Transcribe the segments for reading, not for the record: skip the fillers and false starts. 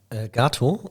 Gato,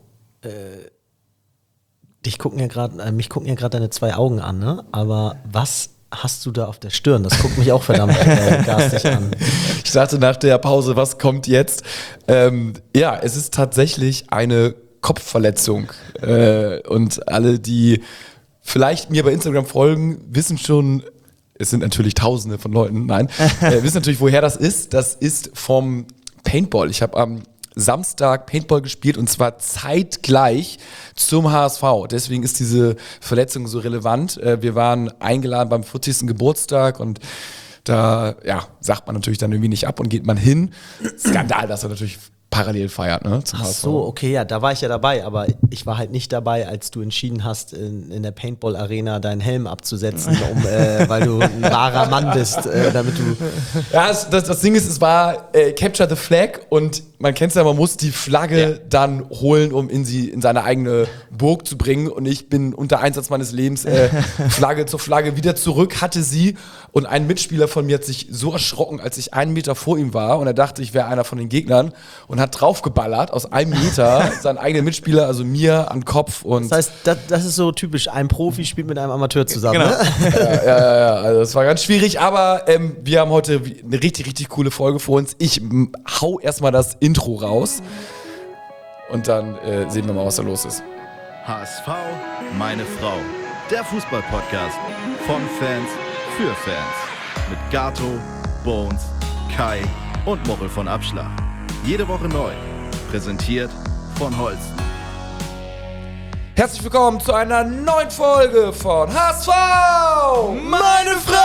mich gucken ja gerade deine 2 Augen an, ne? Aber was hast du da auf der Stirn? Das guckt mich auch verdammt garstig an. Ich dachte nach der Pause, was kommt jetzt? Ja, es ist tatsächlich eine Kopfverletzung. Und alle, die vielleicht mir bei Instagram folgen, wissen schon, es sind natürlich Tausende von Leuten, wissen natürlich, woher das ist. Das ist vom Paintball. Ich habe am Samstag Paintball gespielt und zwar zeitgleich zum HSV. Deswegen ist diese Verletzung so relevant. Wir waren eingeladen beim 40. Geburtstag und da sagt man natürlich dann irgendwie nicht ab und geht man hin. Skandal, dass er natürlich parallel feiert, ne? Zum Ach HSV. so, okay, ja, da war ich ja dabei, aber ich war halt nicht dabei, als du entschieden hast, in der Paintball-Arena deinen Helm abzusetzen, weil du ein wahrer Mann bist, damit du... Ja, das Ding ist, es war Capture the Flag und man kennt es ja, man muss die Flagge dann holen, um in seine eigene Burg zu bringen und ich bin unter Einsatz meines Lebens Flagge zur Flagge wieder zurück, hatte sie und ein Mitspieler von mir hat sich so erschrocken, als ich 1 Meter vor ihm war und er dachte, ich wäre einer von den Gegnern und hat draufgeballert aus 1 Meter seinen eigenen Mitspieler, also mir, an den Kopf. Und das heißt, das ist so typisch, ein Profi spielt mit einem Amateur zusammen, genau. Ne? Ja, also das war ganz schwierig, aber wir haben heute eine richtig, richtig coole Folge vor uns. Ich hau erstmal das Intro raus und dann sehen wir mal, was da los ist. HSV, meine Frau. Der Fußball-Podcast von Fans für Fans. Mit Gato, Bones, Kai und Mochel von Abschlag. Jede Woche neu. Präsentiert von Holsten. Herzlich willkommen zu einer neuen Folge von HSV, meine Frau!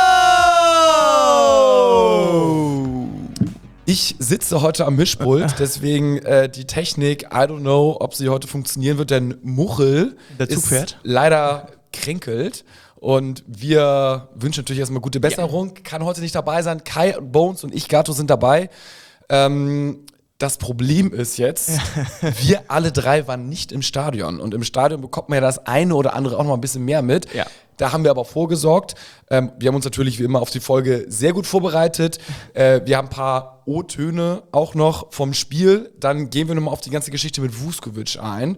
Ich sitze heute am Mischpult, deswegen die Technik, I don't know, ob sie heute funktionieren wird, denn Muchel ist leider kränkelt. Und wir wünschen natürlich erstmal gute Besserung. Kann heute nicht dabei sein. Kai, Bones und ich, Gato, sind dabei. Das Problem ist jetzt, wir alle 3 waren nicht im Stadion. Und im Stadion bekommt man ja das eine oder andere auch noch ein bisschen mehr mit. Ja. Da haben wir aber vorgesorgt. Wir haben uns natürlich wie immer auf die Folge sehr gut vorbereitet. Wir haben ein paar O-Töne auch noch vom Spiel. Dann gehen wir nochmal auf die ganze Geschichte mit Vuskovic ein.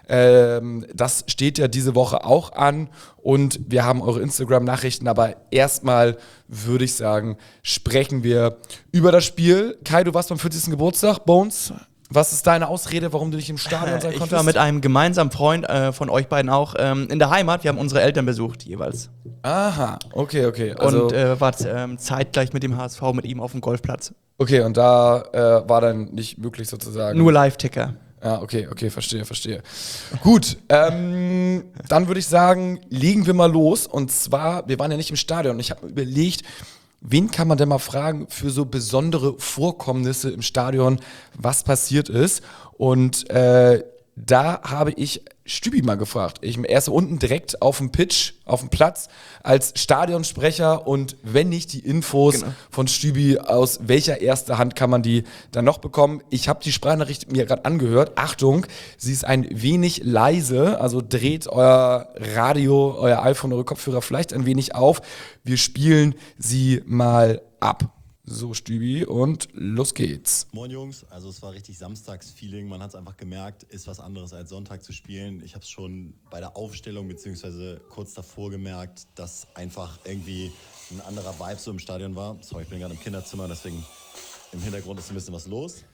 Das steht ja diese Woche auch an und wir haben eure Instagram-Nachrichten, aber erstmal würde ich sagen, sprechen wir über das Spiel. Kai, du warst beim 40. Geburtstag, Bones. Was ist deine Ausrede, warum du nicht im Stadion sein konntest? Ich war mit einem gemeinsamen Freund von euch beiden auch in der Heimat. Wir haben unsere Eltern besucht jeweils. Aha, okay. Also und war zeitgleich mit dem HSV mit ihm auf dem Golfplatz. Okay, und da war dann nicht möglich sozusagen... Nur Live-Ticker. Ja, okay, verstehe. Gut, dann würde ich sagen, legen wir mal los. Und zwar, wir waren ja nicht im Stadion. Ich habe mir überlegt, wen kann man denn mal fragen für so besondere Vorkommnisse im Stadion, was passiert ist. Und da habe ich Stübi mal gefragt. Er ist unten direkt auf dem Pitch, auf dem Platz, als Stadionsprecher und wenn nicht die Infos von Stübi, aus welcher erster Hand kann man die dann noch bekommen? Ich habe die Sprachnachricht mir gerade angehört. Achtung, sie ist ein wenig leise, also dreht euer Radio, euer iPhone, eure Kopfhörer vielleicht ein wenig auf. Wir spielen sie mal ab. So, Stübi, und los geht's. Moin Jungs, also es war richtig Samstagsfeeling, man hat es einfach gemerkt, ist was anderes als Sonntag zu spielen. Ich habe es schon bei der Aufstellung beziehungsweise kurz davor gemerkt, dass einfach irgendwie ein anderer Vibe so im Stadion war. Sorry, ich bin gerade im Kinderzimmer, deswegen im Hintergrund ist ein bisschen was los.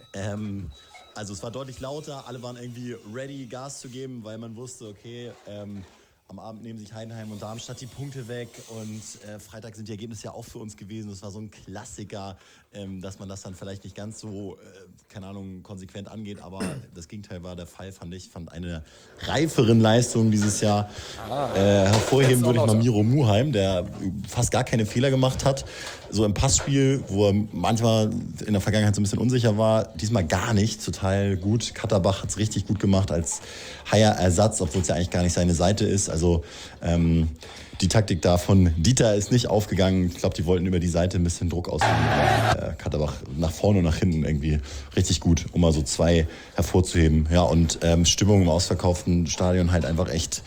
Also es war deutlich lauter, alle waren irgendwie ready, Gas zu geben, weil man wusste, okay, am Abend nehmen sich Heidenheim und Darmstadt die Punkte weg und Freitag sind die Ergebnisse ja auch für uns gewesen. Das war so ein Klassiker, dass man das dann vielleicht nicht ganz so, konsequent angeht, aber das Gegenteil war der Fall, fand ich. Fand eine reiferen Leistung dieses Jahr. Hervorheben würde ich mal Miro Muheim, der fast gar keine Fehler gemacht hat. So im Passspiel, wo er manchmal in der Vergangenheit so ein bisschen unsicher war, diesmal gar nicht, total gut. Katterbach hat es richtig gut gemacht als Haier-Ersatz, obwohl es ja eigentlich gar nicht seine Seite ist. Also die Taktik da von Dieter ist nicht aufgegangen. Ich glaube, die wollten über die Seite ein bisschen Druck ausüben. Katterbach nach vorne und nach hinten irgendwie richtig gut, um mal so 2 hervorzuheben. Ja, und Stimmung im ausverkauften Stadion halt einfach echt,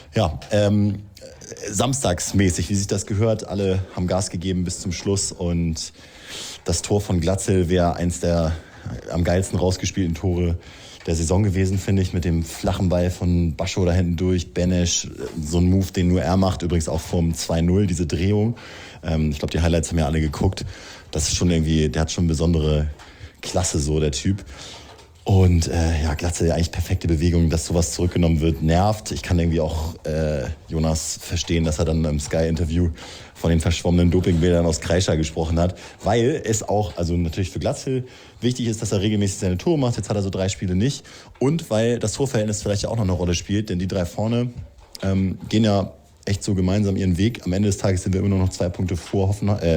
samstagsmäßig, wie sich das gehört. Alle haben Gas gegeben bis zum Schluss und das Tor von Glatzel wäre eins der am geilsten rausgespielten Tore der Saison gewesen, finde ich, mit dem flachen Ball von Bascho da hinten durch, Benesch, so ein Move, den nur er macht, übrigens auch vom 2-0, diese Drehung. Ich glaube, die Highlights haben ja alle geguckt. Das ist schon irgendwie, der hat schon besondere Klasse, so der Typ. Und Glatze, eigentlich perfekte Bewegung, dass sowas zurückgenommen wird, nervt. Ich kann irgendwie auch Jonas verstehen, dass er dann im Sky-Interview von den verschwommenen Dopingbildern aus Kreischer gesprochen hat, weil es auch, also natürlich für Glatze wichtig ist, dass er regelmäßig seine Tore macht. Jetzt hat er so 3 Spiele nicht. Und weil das Torverhältnis vielleicht auch noch eine Rolle spielt, denn die 3 vorne gehen ja echt so gemeinsam ihren Weg. Am Ende des Tages sind wir immer nur noch 2 Punkte vor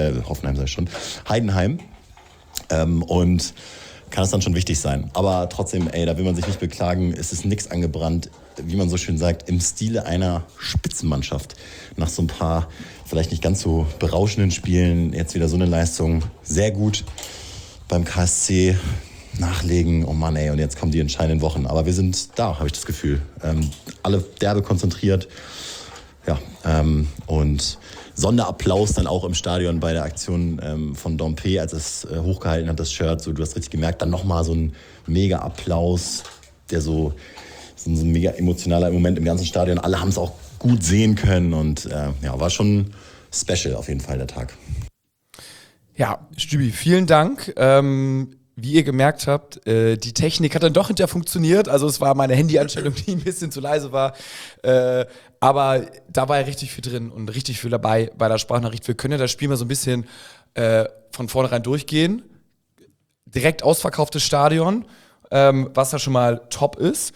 Heidenheim. Und kann es dann schon wichtig sein. Aber trotzdem, da will man sich nicht beklagen, es ist nichts angebrannt, wie man so schön sagt, im Stile einer Spitzenmannschaft. Nach so ein paar vielleicht nicht ganz so berauschenden Spielen, jetzt wieder so eine Leistung, sehr gut beim KSC nachlegen. Oh Mann, und jetzt kommen die entscheidenden Wochen. Aber wir sind da, habe ich das Gefühl. Alle derbe konzentriert. Ja, und Sonderapplaus dann auch im Stadion bei der Aktion von Dompe, als es hochgehalten hat, das Shirt. So, du hast richtig gemerkt, dann nochmal so ein mega Applaus, der so ein mega emotionaler Moment im ganzen Stadion. Alle haben es auch gut sehen können und war schon special auf jeden Fall der Tag. Ja, Stübi, vielen Dank. Wie ihr gemerkt habt, die Technik hat dann doch hinterher funktioniert. Also es war meine Handyeinstellung, die ein bisschen zu leise war. Aber da war ja richtig viel drin und richtig viel dabei bei der Sprachnachricht. Wir können ja das Spiel mal so ein bisschen von vornherein durchgehen. Direkt ausverkauftes Stadion, was ja schon mal top ist.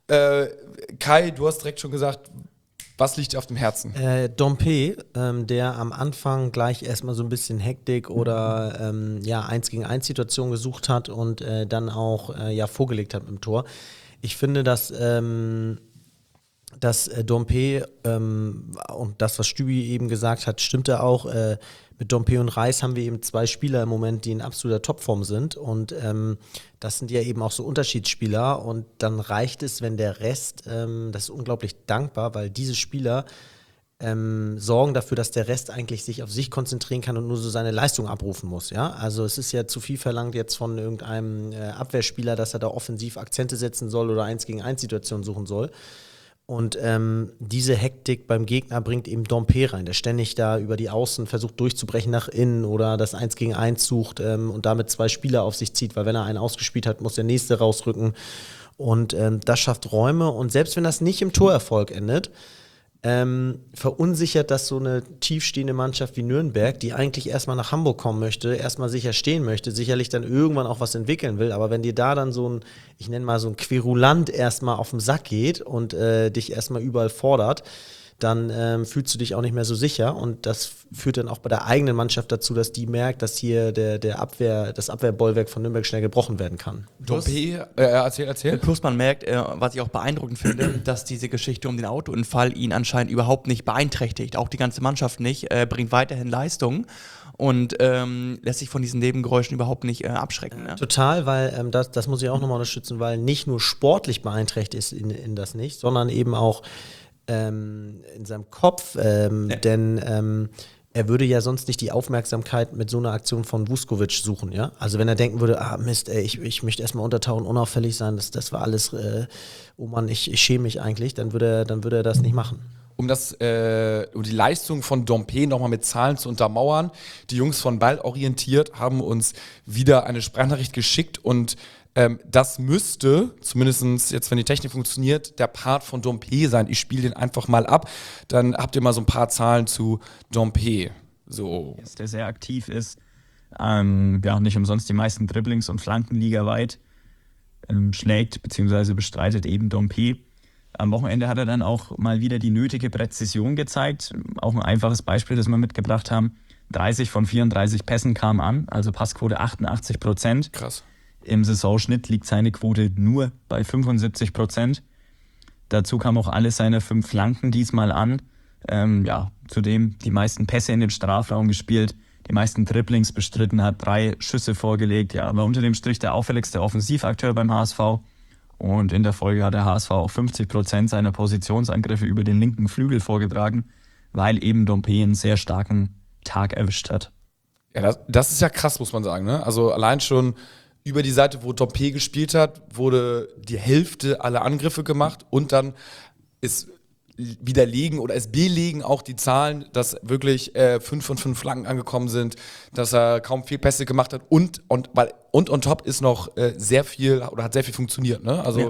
Kai, du hast direkt schon gesagt, was liegt dir auf dem Herzen? Dompe, der am Anfang gleich erstmal so ein bisschen Hektik oder 1-gegen-1-Situation gesucht hat und dann auch vorgelegt hat im Tor. Ich finde, dass Dompe und das, was Stübi eben gesagt hat, stimmte auch. Mit Dompe und Reis haben wir eben 2 Spieler im Moment, die in absoluter Topform sind und das sind ja eben auch so Unterschiedsspieler und dann reicht es, wenn der Rest, das ist unglaublich dankbar, weil diese Spieler sorgen dafür, dass der Rest eigentlich sich auf sich konzentrieren kann und nur so seine Leistung abrufen muss. Ja? Also es ist ja zu viel verlangt jetzt von irgendeinem Abwehrspieler, dass er da offensiv Akzente setzen soll oder 1-gegen-1-Situationen suchen soll. Und diese Hektik beim Gegner bringt eben Dompe rein, der ständig da über die Außen versucht durchzubrechen nach innen oder das 1-gegen-1 sucht und damit 2 Spieler auf sich zieht, weil wenn er einen ausgespielt hat, muss der nächste rausrücken. Und das schafft Räume und selbst wenn das nicht im Torerfolg endet, verunsichert das so eine tiefstehende Mannschaft wie Nürnberg, die eigentlich erstmal nach Hamburg kommen möchte, erstmal sicher stehen möchte, sicherlich dann irgendwann auch was entwickeln will, aber wenn dir da dann so ein, ich nenne mal so ein Querulant erstmal auf den Sack geht und dich erstmal überall fordert, dann fühlst du dich auch nicht mehr so sicher und das führt dann auch bei der eigenen Mannschaft dazu, dass die merkt, dass hier das Abwehrbollwerk von Nürnberg schnell gebrochen werden kann. Dompe, erzähl. Plus man merkt, was ich auch beeindruckend finde, dass diese Geschichte um den Autounfall ihn anscheinend überhaupt nicht beeinträchtigt. Auch die ganze Mannschaft nicht, bringt weiterhin Leistung und lässt sich von diesen Nebengeräuschen überhaupt nicht abschrecken. Ne? Total, weil das muss ich auch nochmal unterstützen, weil nicht nur sportlich beeinträchtigt ist in das nicht, sondern eben auch in seinem Kopf, denn er würde ja sonst nicht die Aufmerksamkeit mit so einer Aktion von Vuskovic suchen, ja. Also wenn er denken würde, Mist, ich möchte erstmal untertauchen, unauffällig sein, das war alles, oh Mann, ich schäme mich eigentlich, dann würde er das nicht machen. Um die Leistung von Dompe nochmal mit Zahlen zu untermauern, die Jungs von Ballorientiert haben uns wieder eine Sprachnachricht geschickt und das müsste, zumindest jetzt, wenn die Technik funktioniert, der Part von Dompe sein. Ich spiele den einfach mal ab. Dann habt ihr mal so ein paar Zahlen zu Dompe. So. Der sehr aktiv ist. Nicht umsonst die meisten Dribblings und Flanken ligaweit schlägt bzw. bestreitet eben Dompe. Am Wochenende hat er dann auch mal wieder die nötige Präzision gezeigt. Auch ein einfaches Beispiel, das wir mitgebracht haben. 30 von 34 Pässen kamen an, also Passquote 88%. Krass. Im Saisonschnitt liegt seine Quote nur bei 75%. Dazu kamen auch alle seine 5 Flanken diesmal an. Zudem die meisten Pässe in den Strafraum gespielt, die meisten Dribblings bestritten, hat 3 Schüsse vorgelegt. Ja, war unter dem Strich der auffälligste Offensivakteur beim HSV. Und in der Folge hat der HSV auch 50% seiner Positionsangriffe über den linken Flügel vorgetragen, weil eben Dompe einen sehr starken Tag erwischt hat. Ja, das ist ja krass, muss man sagen. Ne? Also allein schon über die Seite, wo Dompe gespielt hat, wurde die Hälfte aller Angriffe gemacht und dann ist widerlegen oder es belegen auch die Zahlen, dass wirklich 5 von 5 Flanken angekommen sind, dass er kaum Fehlpässe gemacht hat und on top ist noch sehr viel oder hat sehr viel funktioniert. Ne? Also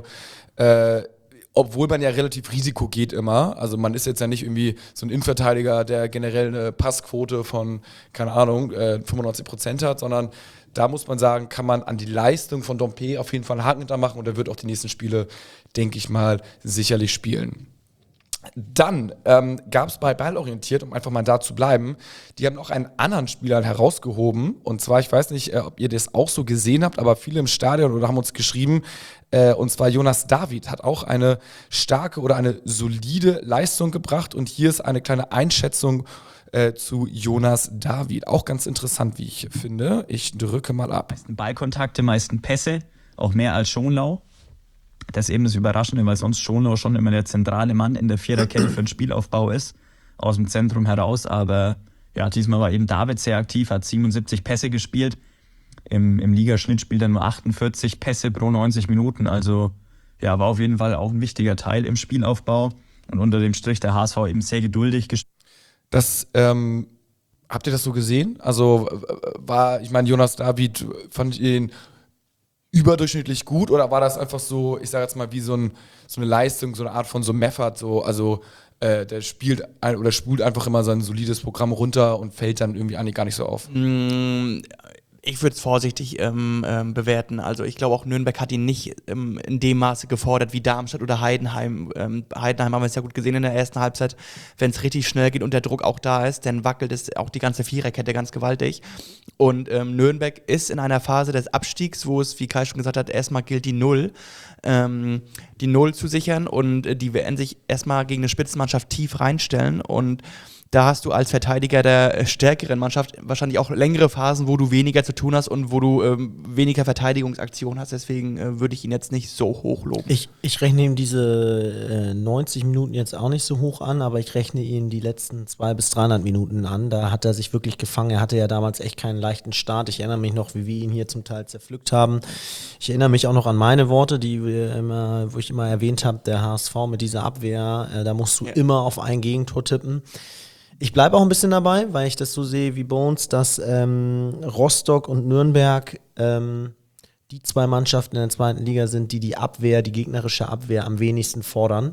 obwohl man ja relativ Risiko geht immer, also man ist jetzt ja nicht irgendwie so ein Innenverteidiger, der generell eine Passquote von, keine Ahnung, 95% hat, sondern da muss man sagen, kann man an die Leistung von Dompe auf jeden Fall einen Haken hinter machen und er wird auch die nächsten Spiele, denke ich mal, sicherlich spielen. Dann gab es bei Ballorientiert, um einfach mal da zu bleiben, die haben auch einen anderen Spieler herausgehoben. Und zwar, ich weiß nicht, ob ihr das auch so gesehen habt, aber viele im Stadion oder haben uns geschrieben, und zwar Jonas David hat auch eine starke oder eine solide Leistung gebracht. Und hier ist eine kleine Einschätzung zu Jonas David. Auch ganz interessant, wie ich finde. Ich drücke mal ab. Meisten Ballkontakte, meisten Pässe, auch mehr als Schonlau. Das ist eben das Überraschende, weil sonst Schonlau schon immer der zentrale Mann in der Viererkette für den Spielaufbau ist, aus dem Zentrum heraus. Aber ja, diesmal war eben David sehr aktiv, hat 77 Pässe gespielt. Im Ligaschnitt spielt er nur 48 Pässe pro 90 Minuten. Also ja, war auf jeden Fall auch ein wichtiger Teil im Spielaufbau. Und unter dem Strich der HSV eben sehr geduldig gespielt. Das, habt ihr das so gesehen? Also ich meine, Jonas David, fand ich ihn überdurchschnittlich gut oder war das einfach so, ich sage jetzt mal, wie so eine Leistung, so eine Art von so Meffert, so, also der spielt oder spult einfach immer sein solides Programm runter und fällt dann irgendwie eigentlich gar nicht so auf? Ich würde es vorsichtig bewerten. Also ich glaube auch Nürnberg hat ihn nicht in dem Maße gefordert wie Darmstadt oder Heidenheim. Heidenheim haben wir es ja gut gesehen in der ersten Halbzeit. Wenn es richtig schnell geht und der Druck auch da ist, dann wackelt es auch die ganze Viererkette ganz gewaltig. Und Nürnberg ist in einer Phase des Abstiegs, wo es, wie Kai schon gesagt hat, erstmal gilt die Null zu sichern und die werden sich erstmal gegen eine Spitzenmannschaft tief reinstellen und da hast du als Verteidiger der stärkeren Mannschaft wahrscheinlich auch längere Phasen, wo du weniger zu tun hast und wo du weniger Verteidigungsaktion hast. Deswegen würde ich ihn jetzt nicht so hoch loben. Ich rechne ihm diese 90 Minuten jetzt auch nicht so hoch an, aber ich rechne ihn die letzten 200 bis 300 Minuten an. Da hat er sich wirklich gefangen. Er hatte ja damals echt keinen leichten Start. Ich erinnere mich noch, wie wir ihn hier zum Teil zerpflückt haben. Ich erinnere mich auch noch an meine Worte, wo ich immer erwähnt habe, der HSV mit dieser Abwehr, da musst du immer auf ein Gegentor tippen. Ich bleibe auch ein bisschen dabei, weil ich das so sehe wie Bones, dass Rostock und Nürnberg die zwei Mannschaften in der zweiten Liga sind, die gegnerische Abwehr am wenigsten fordern.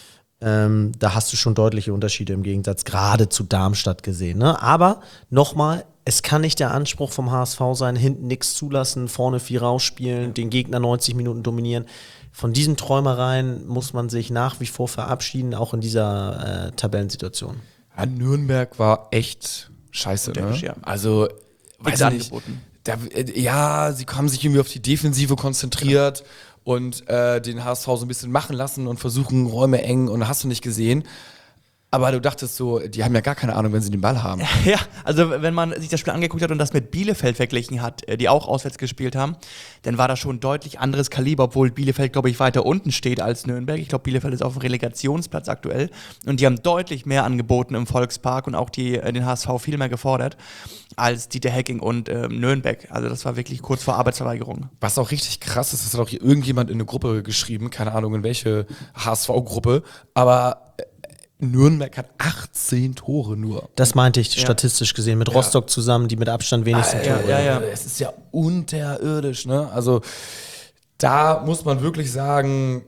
Da hast du schon deutliche Unterschiede im Gegensatz gerade zu Darmstadt gesehen. Ne? Aber nochmal, es kann nicht der Anspruch vom HSV sein, hinten nichts zulassen, vorne viel rausspielen, den Gegner 90 Minuten dominieren. Von diesen Träumereien muss man sich nach wie vor verabschieden, auch in dieser Tabellensituation. Ja, Nürnberg war echt scheiße, ne? Ja. Also, weiß ich nicht. Sie haben sich irgendwie auf die Defensive konzentriert und den HSV so ein bisschen machen lassen und versuchen, Räume eng und hast du nicht gesehen. Aber du dachtest so, die haben ja gar keine Ahnung, wenn sie den Ball haben. Ja, also wenn man sich das Spiel angeguckt hat und das mit Bielefeld verglichen hat, die auch auswärts gespielt haben, dann war das schon ein deutlich anderes Kaliber, obwohl Bielefeld, glaube ich, weiter unten steht als Nürnberg. Ich glaube, Bielefeld ist auf dem Relegationsplatz aktuell und die haben deutlich mehr angeboten im Volkspark und auch den HSV viel mehr gefordert als Dieter Hecking und Nürnberg. Also das war wirklich kurz vor Arbeitsverweigerung. Was auch richtig krass ist, das hat auch hier irgendjemand in eine Gruppe geschrieben, keine Ahnung in welche HSV-Gruppe, aber Nürnberg hat 18 Tore nur. Das meinte ich statistisch gesehen, mit Rostock zusammen, die mit Abstand wenigsten Tore. Ja. Es ist ja unterirdisch, ne? Also da muss man wirklich sagen,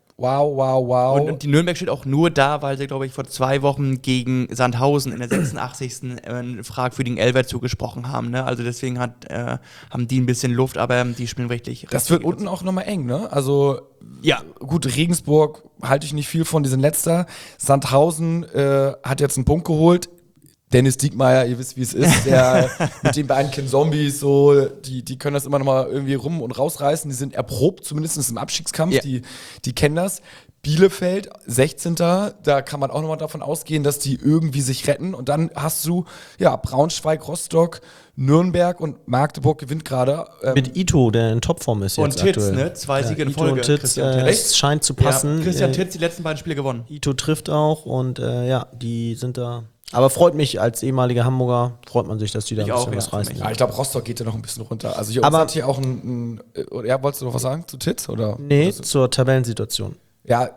wow. Und die Nürnberg steht auch nur da, weil sie, glaube ich, vor 2 Wochen gegen Sandhausen in der 86. einen fragwürdigen Elfer zugesprochen haben. Ne? Also deswegen haben die ein bisschen Luft, aber die spielen richtig. Das wird unten auch nochmal eng, ne? Also ja, gut, Regensburg halte ich nicht viel von, die sind letzter. Sandhausen hat jetzt einen Punkt geholt. Dennis Diekmeyer, ihr wisst, wie es ist, der mit den beiden Ken-Zombies, so, die können das immer noch mal irgendwie rum und rausreißen. Die sind erprobt, zumindest im Abstiegskampf, ja. Die kennen das. Bielefeld, 16. Da kann man auch noch mal davon ausgehen, dass die irgendwie sich retten. Und dann hast du, Braunschweig, Rostock, Nürnberg und Magdeburg gewinnt gerade. Mit Ito, der in Topform ist und jetzt Titz, aktuell. ne? 2 Siege in Ito Folge. und Titz, es scheint zu passen. Ja, Christian Titz, die letzten beiden Spiele gewonnen. Ito trifft auch und die sind da Aber freut mich, als ehemaliger Hamburger, freut man sich, dass die da Ich ein bisschen auch, was ja, reißen. Ja, ich glaube, Rostock geht ja noch ein bisschen runter. Also hier Aber- hat hier auch ja, wolltest du noch was sagen zu Titz? Oder? Nee, zur Tabellensituation. Ja,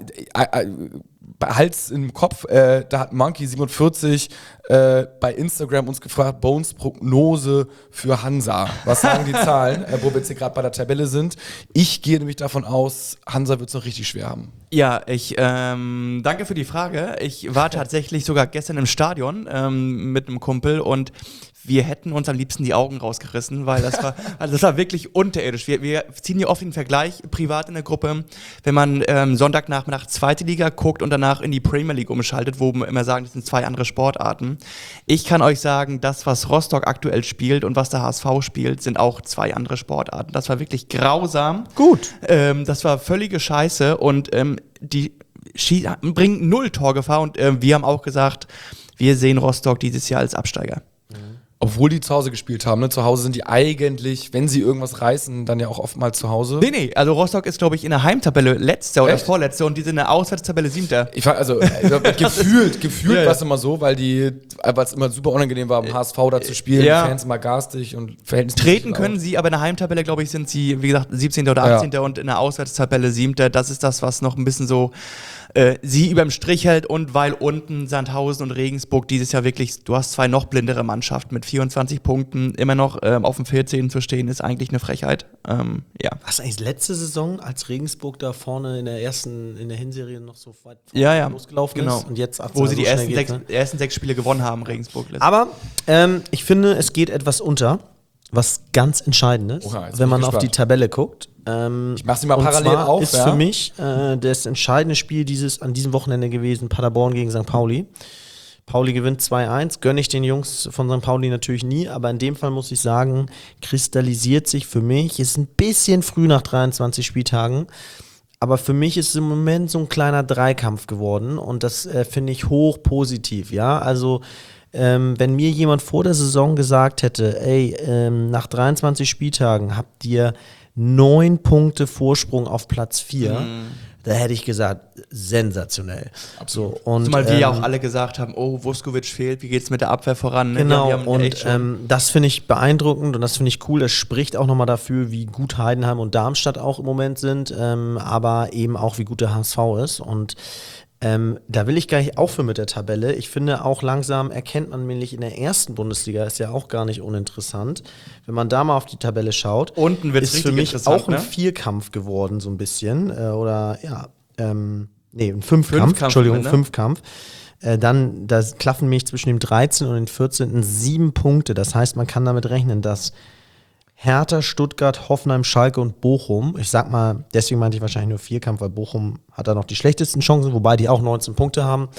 Hals im Kopf, da hat Monkey47 bei Instagram uns gefragt, Bones Prognose für Hansa. Was sagen die Zahlen, wo wir jetzt hier gerade bei der Tabelle sind? Ich gehe nämlich davon aus, Hansa wird es noch richtig schwer haben. Ja, ich danke für die Frage. Ich war tatsächlich sogar gestern im Stadion mit einem Kumpel und wir hätten uns am liebsten die Augen rausgerissen, weil das war wirklich unterirdisch. Wir ziehen hier oft den Vergleich privat in der Gruppe, wenn man Sonntagnachmittag zweite Liga guckt und danach in die Premier League umschaltet, wo wir immer sagen, das sind zwei andere Sportarten. Ich kann euch sagen, das, was Rostock aktuell spielt und was der HSV spielt, sind auch zwei andere Sportarten. Das war wirklich grausam. Gut. Das war völlige Scheiße und die bringen 0 Torgefahr und wir haben auch gesagt, wir sehen Rostock dieses Jahr als Absteiger. Obwohl die zu Hause gespielt haben, ne? Zu Hause sind die eigentlich, wenn sie irgendwas reißen, dann ja auch oftmals zu Hause. Nee, also Rostock ist, glaube ich, in der Heimtabelle letzter oder Echt? vorletzter und die sind in der Auswärtstabelle 7. Ich war, also gefühlt Ja. war es immer so, weil es immer super unangenehm war, im HSV da zu spielen, Ja. Fans immer garstig und verhältnismäßig Treten können sie, aber in der Heimtabelle, glaube ich, sind sie, wie gesagt, 17. oder 18. und in der Auswärtstabelle 7. Das ist das, was noch ein bisschen so sie überm Strich hält und weil unten Sandhausen und Regensburg dieses Jahr wirklich, du hast zwei noch blindere Mannschaften mit 24 Punkten, immer noch auf dem 14. zu stehen, ist eigentlich eine Frechheit. Ja. Was eigentlich letzte Saison, als Regensburg da vorne in der Hinserie noch so weit Ja. losgelaufen Genau. ist und jetzt Wo sie so die schnell ersten, geht, ersten 6 Spiele gewonnen haben, Regensburg. Aber ich finde, es geht etwas unter, was ganz entscheidend ist, Oha, jetzt bin wenn ich man auf gespannt. die Tabelle guckt. Ich mach sie mal und parallel zwar auf. ist ja? für mich das entscheidende Spiel an diesem Wochenende gewesen, Paderborn gegen St. Pauli. Pauli gewinnt 2-1, gönne ich den Jungs von St. Pauli natürlich nie, aber in dem Fall muss ich sagen, kristallisiert sich für mich, ist ein bisschen früh nach 23 Spieltagen, aber für mich ist es im Moment so ein kleiner Dreikampf geworden und das finde ich hoch positiv, ja, also wenn mir jemand vor der Saison gesagt hätte, ey, nach 23 Spieltagen habt ihr 9 Punkte Vorsprung auf Platz 4, da hätte ich gesagt, sensationell. So, und, Zumal wir ja auch alle gesagt haben, oh, Vuskovic fehlt, wie geht's mit der Abwehr voran? Ne? Genau, Wir haben und echt schon- das finde ich beeindruckend und das finde ich cool. Das spricht auch nochmal dafür, wie gut Heidenheim und Darmstadt auch im Moment sind, aber eben auch, wie gut der HSV ist. Und da will ich gar nicht aufhören mit der Tabelle. Ich finde, auch langsam erkennt man nämlich in der ersten Bundesliga, ist ja auch gar nicht uninteressant. Wenn man da mal auf die Tabelle schaut, Unten wird's ist für richtig mich interessant, auch ein ne? Vierkampf geworden, so ein bisschen. Ein Fünfkampf, Fünfkampf, Entschuldigung, ne? Fünfkampf. Dann, da klaffen mich zwischen dem 13. und dem 14. 7 Punkte. Das heißt, man kann damit rechnen, dass Hertha, Stuttgart, Hoffenheim, Schalke und Bochum, ich sag mal, deswegen meinte ich wahrscheinlich nur Vierkampf, weil Bochum hat da noch die schlechtesten Chancen, wobei die auch 19 Punkte haben,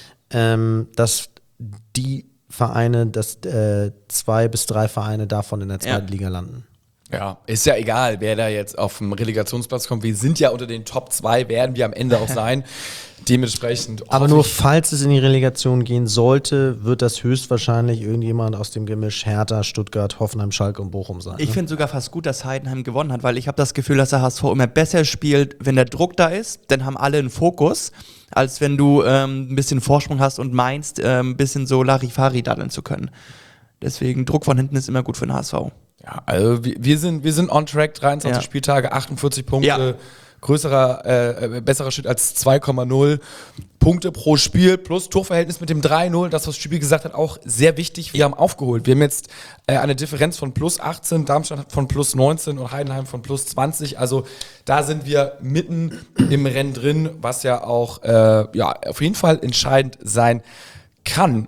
dass die Vereine, dass 2 bis 3 Vereine davon in der zweiten Liga landen. Ja, ist ja egal, wer da jetzt auf dem Relegationsplatz kommt. Wir sind ja unter den Top 2, werden wir am Ende auch sein. Dementsprechend. Aber nur falls es in die Relegation gehen sollte, wird das höchstwahrscheinlich irgendjemand aus dem Gemisch Hertha, Stuttgart, Hoffenheim, Schalke und Bochum sein. Ich finde sogar fast gut, dass Heidenheim gewonnen hat, weil ich habe das Gefühl, dass der HSV immer besser spielt, wenn der Druck da ist, dann haben alle einen Fokus, als wenn du ein bisschen Vorsprung hast und meinst, ein bisschen so Larifari daddeln zu können. Deswegen, Druck von hinten ist immer gut für den HSV. Ja, also wir sind on track, 23 Ja. Spieltage, 48 Punkte. Ja. Besserer Schritt als 2,0 Punkte pro Spiel plus Torverhältnis mit dem 3-0. Das, was Stübi gesagt hat, auch sehr wichtig. Wir haben aufgeholt. Wir haben jetzt eine Differenz von plus 18, Darmstadt von plus 19 und Heidenheim von plus 20. Also da sind wir mitten im Rennen drin, was ja auch auf jeden Fall entscheidend sein kann.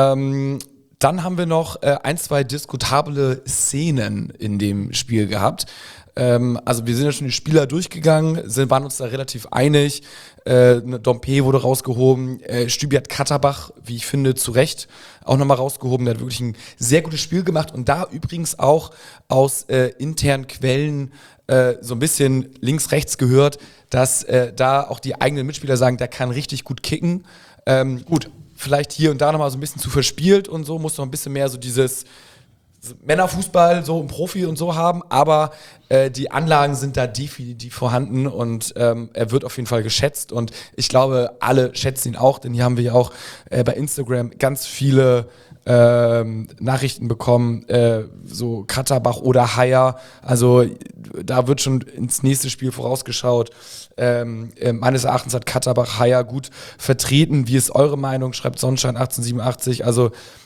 Dann haben wir noch 1, 2 diskutable Szenen in dem Spiel gehabt. Also wir sind ja schon die Spieler durchgegangen, waren uns da relativ einig. Dompe wurde rausgehoben, Stübi hat Katterbach, wie ich finde, zu Recht auch nochmal rausgehoben. Der hat wirklich ein sehr gutes Spiel gemacht und da übrigens auch aus internen Quellen so ein bisschen links-rechts gehört, dass da auch die eigenen Mitspieler sagen, der kann richtig gut kicken. Gut, vielleicht hier und da nochmal so ein bisschen zu verspielt und so, muss noch ein bisschen mehr so dieses Männerfußball so im Profi und so haben, aber die Anlagen sind da definitiv vorhanden und er wird auf jeden Fall geschätzt und ich glaube, alle schätzen ihn auch, denn hier haben wir ja auch bei Instagram ganz viele Nachrichten bekommen, so Katterbach oder Haier, also da wird schon ins nächste Spiel vorausgeschaut. Meines Erachtens hat Katterbach Haier gut vertreten. Wie ist eure Meinung? Schreibt Sonnenschein 1887. Also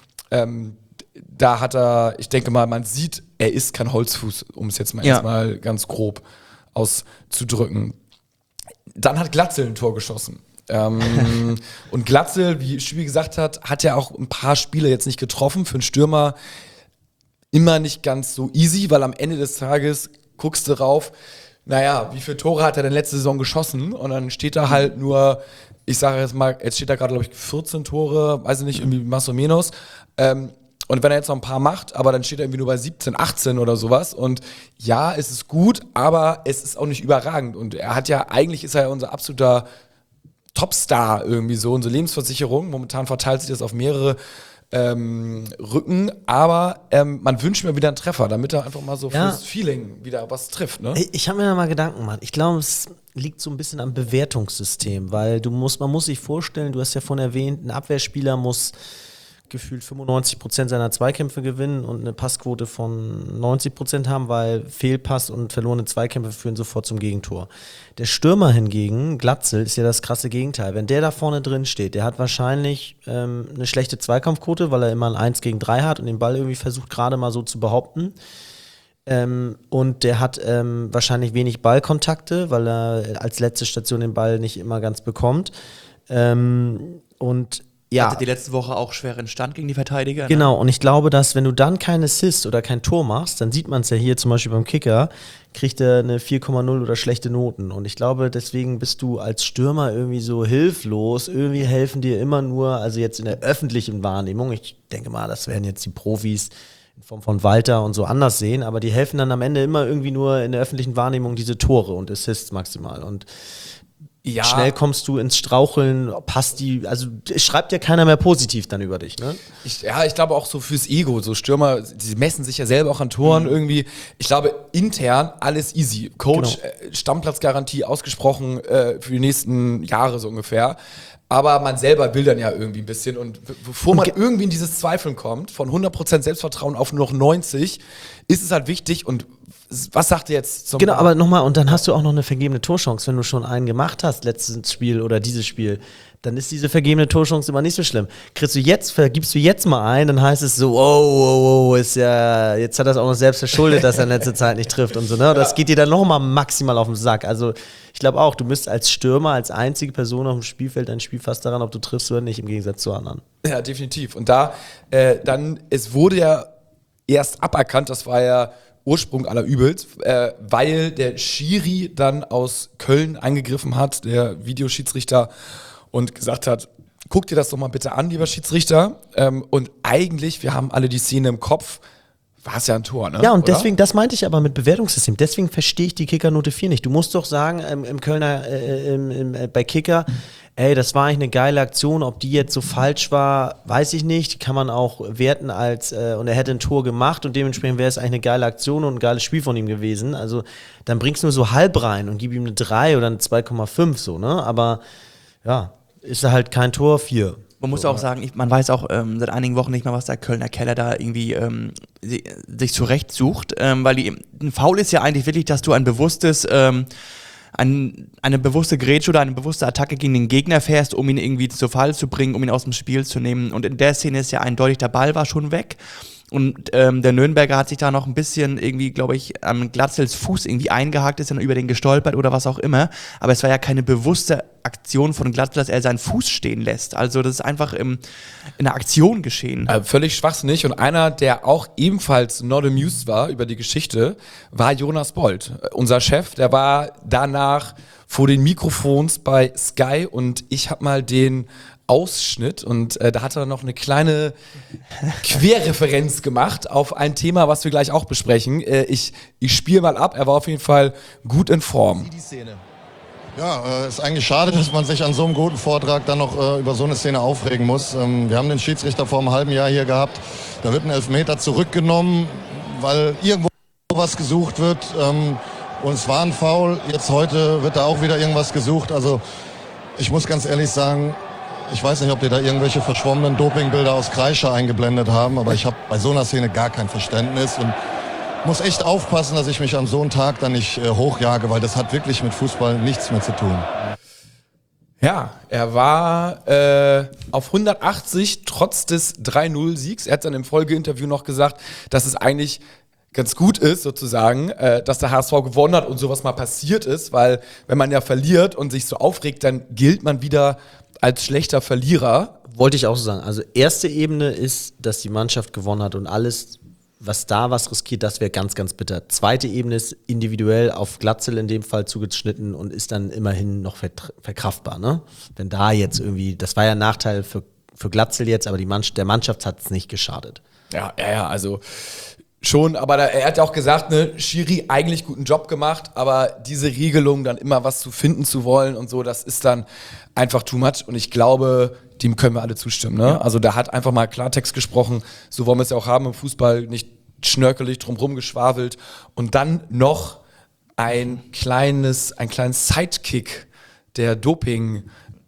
da hat er, ich denke mal, man sieht, er ist kein Holzfuß, um es jetzt mal erstmal ganz grob auszudrücken. Dann hat Glatzel ein Tor geschossen. Und Glatzel, wie Stübi gesagt hat ja auch ein paar Spiele jetzt nicht getroffen. Für einen Stürmer immer nicht ganz so easy, weil am Ende des Tages guckst du rauf, naja, wie viele Tore hat er denn letzte Saison geschossen? Und dann steht da halt nur, ich sage jetzt mal, jetzt steht da gerade, glaube ich, 14 Tore, weiß ich nicht, irgendwie más o menos. Und wenn er jetzt noch ein paar macht, aber dann steht er irgendwie nur bei 17, 18 oder sowas. Und ja, es ist gut, aber es ist auch nicht überragend. Und er hat ja, eigentlich ist er ja unser absoluter Topstar irgendwie so, unsere Lebensversicherung. Momentan verteilt sich das auf mehrere Rücken, aber man wünscht mir wieder einen Treffer, damit er einfach mal so fürs Feeling wieder was trifft. Ne? Ich habe mir da mal Gedanken gemacht. Ich glaube, es liegt so ein bisschen am Bewertungssystem, weil man muss sich vorstellen, du hast ja vorhin erwähnt, ein Abwehrspieler muss gefühlt 95% seiner Zweikämpfe gewinnen und eine Passquote von 90% haben, weil Fehlpass und verlorene Zweikämpfe führen sofort zum Gegentor. Der Stürmer hingegen, Glatzel, ist ja das krasse Gegenteil. Wenn der da vorne drin steht, der hat wahrscheinlich eine schlechte Zweikampfquote, weil er immer ein 1 gegen 3 hat und den Ball irgendwie versucht gerade mal so zu behaupten. Und der hat wahrscheinlich wenig Ballkontakte, weil er als letzte Station den Ball nicht immer ganz bekommt. Und ja. Hatte die letzte Woche auch schweren Stand gegen die Verteidiger. Genau, und ich glaube, dass wenn du dann keinen Assist oder kein Tor machst, dann sieht man es ja hier zum Beispiel beim Kicker, kriegt er eine 4,0 oder schlechte Noten. Und ich glaube, deswegen bist du als Stürmer irgendwie so hilflos. Irgendwie helfen dir immer nur, also jetzt in der öffentlichen Wahrnehmung, ich denke mal, das werden jetzt die Profis in Form von Walter und so anders sehen, aber die helfen dann am Ende immer irgendwie nur in der öffentlichen Wahrnehmung diese Tore und Assists maximal. Und ja. Schnell kommst du ins Straucheln, also es schreibt ja keiner mehr positiv dann über dich, ne? Ich glaube auch so fürs Ego, so Stürmer, die messen sich ja selber auch an Toren irgendwie. Ich glaube, intern alles easy. Coach, Stammplatzgarantie ausgesprochen für die nächsten Jahre so ungefähr. Aber man selber will dann ja irgendwie ein bisschen und bevor man irgendwie in dieses Zweifeln kommt, von 100% Selbstvertrauen auf nur noch 90, ist es halt wichtig und was sagt ihr jetzt zum... Genau, aber nochmal, und dann hast du auch noch eine vergebene Torchance, wenn du schon einen gemacht hast, letztes Spiel oder dieses Spiel, dann ist diese vergebene Torchance immer nicht so schlimm. Vergibst du jetzt mal ein, dann heißt es so, ist ja, jetzt hat er es auch noch selbst verschuldet, dass er in letzter Zeit nicht trifft und so, ne? Das geht dir dann nochmal maximal auf den Sack. Also ich glaube auch, du bist als Stürmer, als einzige Person auf dem Spielfeld ein Spiel fast daran, ob du triffst oder nicht, im Gegensatz zu anderen. Ja, definitiv. Und da, es wurde ja erst aberkannt, das war ja Ursprung aller Übels, weil der Schiri dann aus Köln eingegriffen hat, der Videoschiedsrichter, und gesagt hat, guck dir das doch mal bitte an, lieber Schiedsrichter. Und eigentlich, wir haben alle die Szene im Kopf, war es ja ein Tor, ne? Ja, und deswegen, das meinte ich aber mit Bewertungssystem, deswegen verstehe ich die Kickernote 4 nicht. Du musst doch sagen, im Kölner, bei Kicker, ey, das war eigentlich eine geile Aktion, ob die jetzt so falsch war, weiß ich nicht, kann man auch werten als, und er hätte ein Tor gemacht und dementsprechend wäre es eigentlich eine geile Aktion und ein geiles Spiel von ihm gewesen, also dann bringst du nur so halb rein und gib ihm eine 3 oder eine 2,5 so, ne, aber ja, ist er halt kein Tor, 4. Man muss auch sagen, man weiß auch seit einigen Wochen nicht mehr, was der Kölner Keller da irgendwie sich zurecht sucht, weil ein Foul ist ja eigentlich wirklich, dass du ein bewusstes eine bewusste Grätsche oder eine bewusste Attacke gegen den Gegner fährst, um ihn irgendwie zu Fall zu bringen, um ihn aus dem Spiel zu nehmen. Und in der Szene ist ja eindeutig, der Ball war schon weg. Und der Nürnberger hat sich da noch ein bisschen irgendwie, glaube ich, am Glatzels Fuß irgendwie eingehakt, ist dann über den gestolpert oder was auch immer. Aber es war ja keine bewusste Aktion von Glatzel, dass er seinen Fuß stehen lässt. Also das ist einfach in einer Aktion geschehen. Völlig schwachsinnig. Und einer, der auch ebenfalls not amused war über die Geschichte, war Jonas Bold. Unser Chef, der war danach vor den Mikrofons bei Sky und ich habe mal den Ausschnitt und da hat er noch eine kleine Querreferenz gemacht auf ein Thema, was wir gleich auch besprechen. Ich spiele mal ab, er war auf jeden Fall gut in Form. Die Szene. Ja, ist eigentlich schade, dass man sich an so einem guten Vortrag dann noch über so eine Szene aufregen muss. Wir haben den Schiedsrichter vor einem halben Jahr hier gehabt. Da wird ein Elfmeter zurückgenommen, weil irgendwo was gesucht wird. Und es war ein Foul. Jetzt heute wird da auch wieder irgendwas gesucht. Also ich muss ganz ehrlich sagen, ich weiß nicht, ob die da irgendwelche verschwommenen Dopingbilder aus Kreischer eingeblendet haben, aber ich habe bei so einer Szene gar kein Verständnis und muss echt aufpassen, dass ich mich an so einem Tag dann nicht hochjage, weil das hat wirklich mit Fußball nichts mehr zu tun. Ja, er war auf 180 trotz des 3-0-Siegs. Er hat dann im Folgeinterview noch gesagt, dass es eigentlich ganz gut ist, sozusagen, dass der HSV gewonnen hat und sowas mal passiert ist, weil wenn man ja verliert und sich so aufregt, dann gilt man wieder als schlechter Verlierer. Wollte ich auch so sagen. Also erste Ebene ist, dass die Mannschaft gewonnen hat und alles, was riskiert, das wäre ganz, ganz bitter. Zweite Ebene ist individuell auf Glatzel in dem Fall zugeschnitten und ist dann immerhin noch verkraftbar. Ne? Wenn da jetzt irgendwie, das war ja ein Nachteil für Glatzel jetzt, aber der Mannschaft hat es nicht geschadet. Ja, also schon, aber er hat ja auch gesagt, ne, Schiri eigentlich guten Job gemacht, aber diese Regelung, dann immer was zu finden zu wollen und so, das ist dann einfach too much und ich glaube, dem können wir alle zustimmen. Ne? Ja. Also da hat einfach mal Klartext gesprochen, so wollen wir es ja auch haben im Fußball, nicht schnörkelig drumherum geschwafelt und dann noch ein kleinen Sidekick der Doping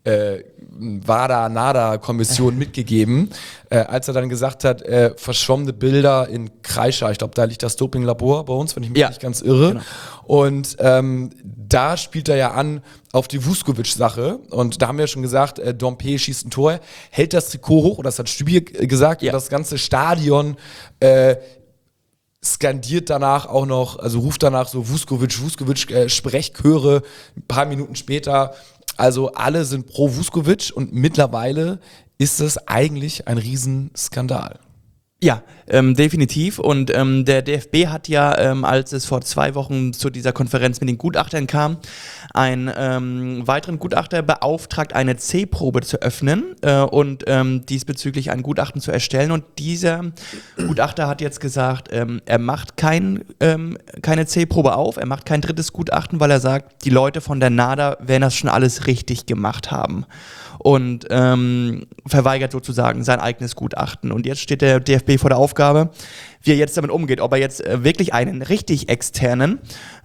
WADA-NADA-Kommission mitgegeben, als er dann gesagt hat, verschwommene Bilder in Kreischer, ich glaube, da liegt das Dopinglabor bei uns, wenn ich mich nicht ganz irre. Genau. Und da spielt er ja an auf die Vuskovic-Sache und da haben wir ja schon gesagt, Dompe schießt ein Tor, hält das Trikot hoch, und das hat Stübi gesagt, und das ganze Stadion skandiert danach auch noch, also ruft danach so Vuskovic, Sprechchöre, ein paar Minuten später. Also alle sind pro Vuskovic und mittlerweile ist es eigentlich ein Riesenskandal. Ja, definitiv. Und der DFB hat ja, als es vor 2 Wochen zu dieser Konferenz mit den Gutachtern kam, einen weiteren Gutachter beauftragt, eine C-Probe zu öffnen und diesbezüglich ein Gutachten zu erstellen. Und dieser Gutachter hat jetzt gesagt, er macht keine C-Probe auf, er macht kein drittes Gutachten, weil er sagt, die Leute von der NADA werden das schon alles richtig gemacht haben. Und verweigert sozusagen sein eigenes Gutachten. Und jetzt steht der DFB vor der Aufgabe, wie er jetzt damit umgeht. Ob er jetzt wirklich einen richtig externen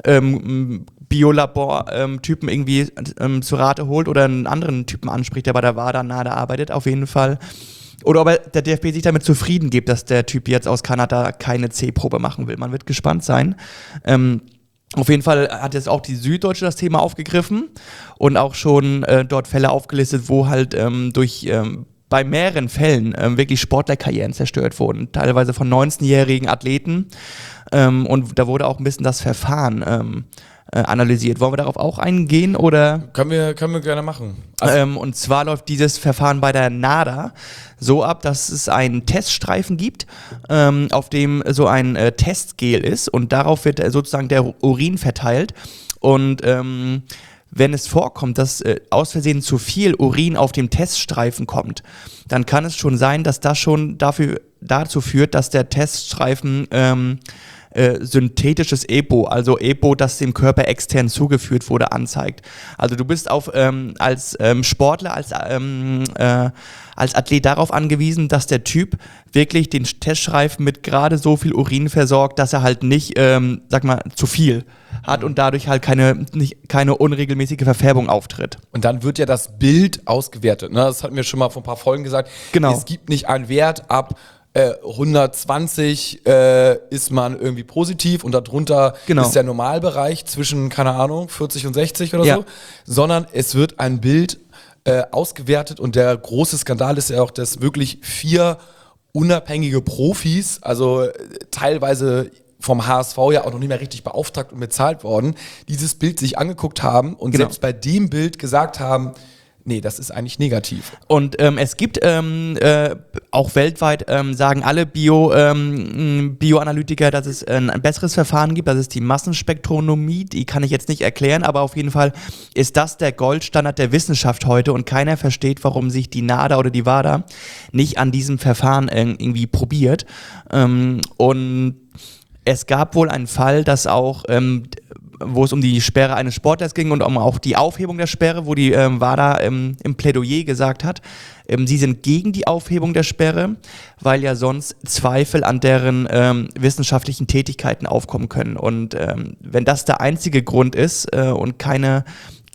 Biolabor-Typen irgendwie zu Rate holt oder einen anderen Typen anspricht, der bei der WADA-NADA arbeitet, auf jeden Fall. Oder ob der DFB sich damit zufrieden gibt, dass der Typ jetzt aus Kanada keine C-Probe machen will. Man wird gespannt sein. Auf jeden Fall hat jetzt auch die Süddeutsche das Thema aufgegriffen und auch schon dort Fälle aufgelistet, wo halt bei mehreren Fällen wirklich Sportlerkarrieren zerstört wurden, teilweise von 19-jährigen Athleten, und da wurde auch ein bisschen das Verfahren analysiert. Wollen wir darauf auch eingehen, oder? Können wir gerne machen. Und zwar läuft dieses Verfahren bei der NADA so ab, dass es einen Teststreifen gibt, auf dem so ein Testgel ist, und darauf wird sozusagen der Urin verteilt. Und wenn es vorkommt, dass aus Versehen zu viel Urin auf dem Teststreifen kommt, dann kann es schon sein, dass das schon dazu führt, dass der Teststreifen synthetisches EPO, also EPO, das dem Körper extern zugeführt wurde, anzeigt. Also du bist als Sportler, als Athlet darauf angewiesen, dass der Typ wirklich den Teststreifen mit gerade so viel Urin versorgt, dass er halt nicht, zu viel hat und dadurch halt keine unregelmäßige Verfärbung auftritt. Und dann wird ja das Bild ausgewertet. Ne? Das hatten wir schon mal vor ein paar Folgen gesagt. Genau. Es gibt nicht einen Wert ab 120 ist man irgendwie positiv und darunter ist der Normalbereich zwischen, keine Ahnung, 40 und 60 oder so, sondern es wird ein Bild ausgewertet, und der große Skandal ist ja auch, dass wirklich 4 unabhängige Profis, also teilweise vom HSV ja auch noch nicht mehr richtig beauftragt und bezahlt worden, dieses Bild sich angeguckt haben und selbst bei dem Bild gesagt haben, nee, das ist eigentlich negativ. Und es gibt auch weltweit, sagen alle Bioanalytiker, dass es ein besseres Verfahren gibt, das ist die Massenspektronomie, die kann ich jetzt nicht erklären, aber auf jeden Fall ist das der Goldstandard der Wissenschaft heute, und keiner versteht, warum sich die NADA oder die WADA nicht an diesem Verfahren irgendwie probiert. Und es gab wohl einen Fall, dass auch wo es um die Sperre eines Sportlers ging und um auch die Aufhebung der Sperre, wo die WADA im Plädoyer gesagt hat, sie sind gegen die Aufhebung der Sperre, weil ja sonst Zweifel an deren wissenschaftlichen Tätigkeiten aufkommen können. Und wenn das der einzige Grund ist und kein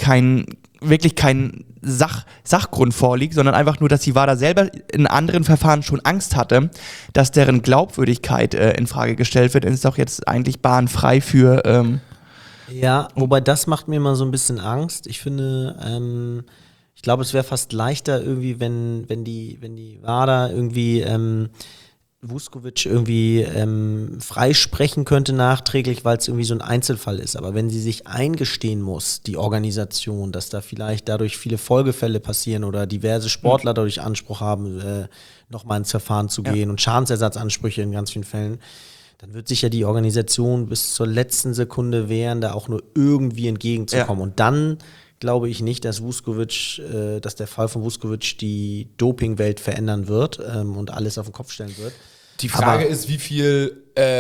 Sachgrund vorliegt, sondern einfach nur, dass die WADA selber in anderen Verfahren schon Angst hatte, dass deren Glaubwürdigkeit in Frage gestellt wird, ist doch jetzt eigentlich bahnfrei für... Ja, wobei das macht mir mal so ein bisschen Angst. Ich finde, ich glaube, es wäre fast leichter irgendwie, wenn die WADA irgendwie Vuskovic irgendwie freisprechen könnte nachträglich, weil es irgendwie so ein Einzelfall ist. Aber wenn sie sich eingestehen muss, die Organisation, dass da vielleicht dadurch viele Folgefälle passieren oder diverse Sportler dadurch Anspruch haben, nochmal ins Verfahren zu gehen und Schadensersatzansprüche in ganz vielen Fällen, dann wird sich ja die Organisation bis zur letzten Sekunde wehren, da auch nur irgendwie entgegenzukommen. Und dann glaube ich nicht, dass dass der Fall von Vuskovic die Dopingwelt verändern wird und alles auf den Kopf stellen wird. Die Frage ist, wie viele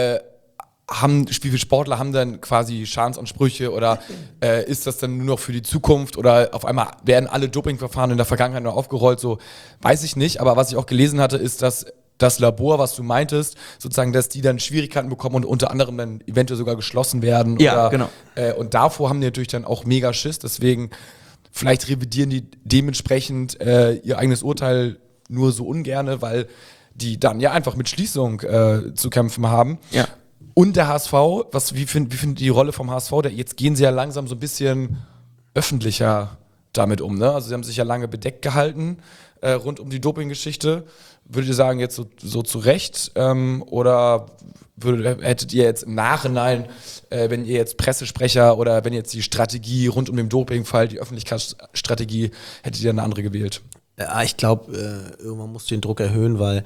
Sportler haben dann quasi Schadensansprüche oder ist das dann nur noch für die Zukunft oder auf einmal werden alle Dopingverfahren in der Vergangenheit nur aufgerollt, so weiß ich nicht. Aber was ich auch gelesen hatte, ist, dass das Labor, was du meintest, sozusagen, dass die dann Schwierigkeiten bekommen und unter anderem dann eventuell sogar geschlossen werden. Ja, genau. Und davor haben die natürlich dann auch mega Schiss, deswegen vielleicht revidieren die dementsprechend ihr eigenes Urteil nur so ungerne, weil die dann ja einfach mit Schließung zu kämpfen haben. Ja. Und der HSV, wie findet die Rolle vom HSV? Jetzt gehen sie ja langsam so ein bisschen öffentlicher damit um, ne? Also sie haben sich ja lange bedeckt gehalten rund um die Doping-Geschichte. Würdet ihr sagen, jetzt so zu Recht? Oder hättet ihr jetzt im Nachhinein, wenn ihr jetzt Pressesprecher oder wenn jetzt die Strategie rund um den Dopingfall, die Öffentlichkeitsstrategie, hättet ihr eine andere gewählt? Ja, ich glaube, irgendwann musst du den Druck erhöhen, weil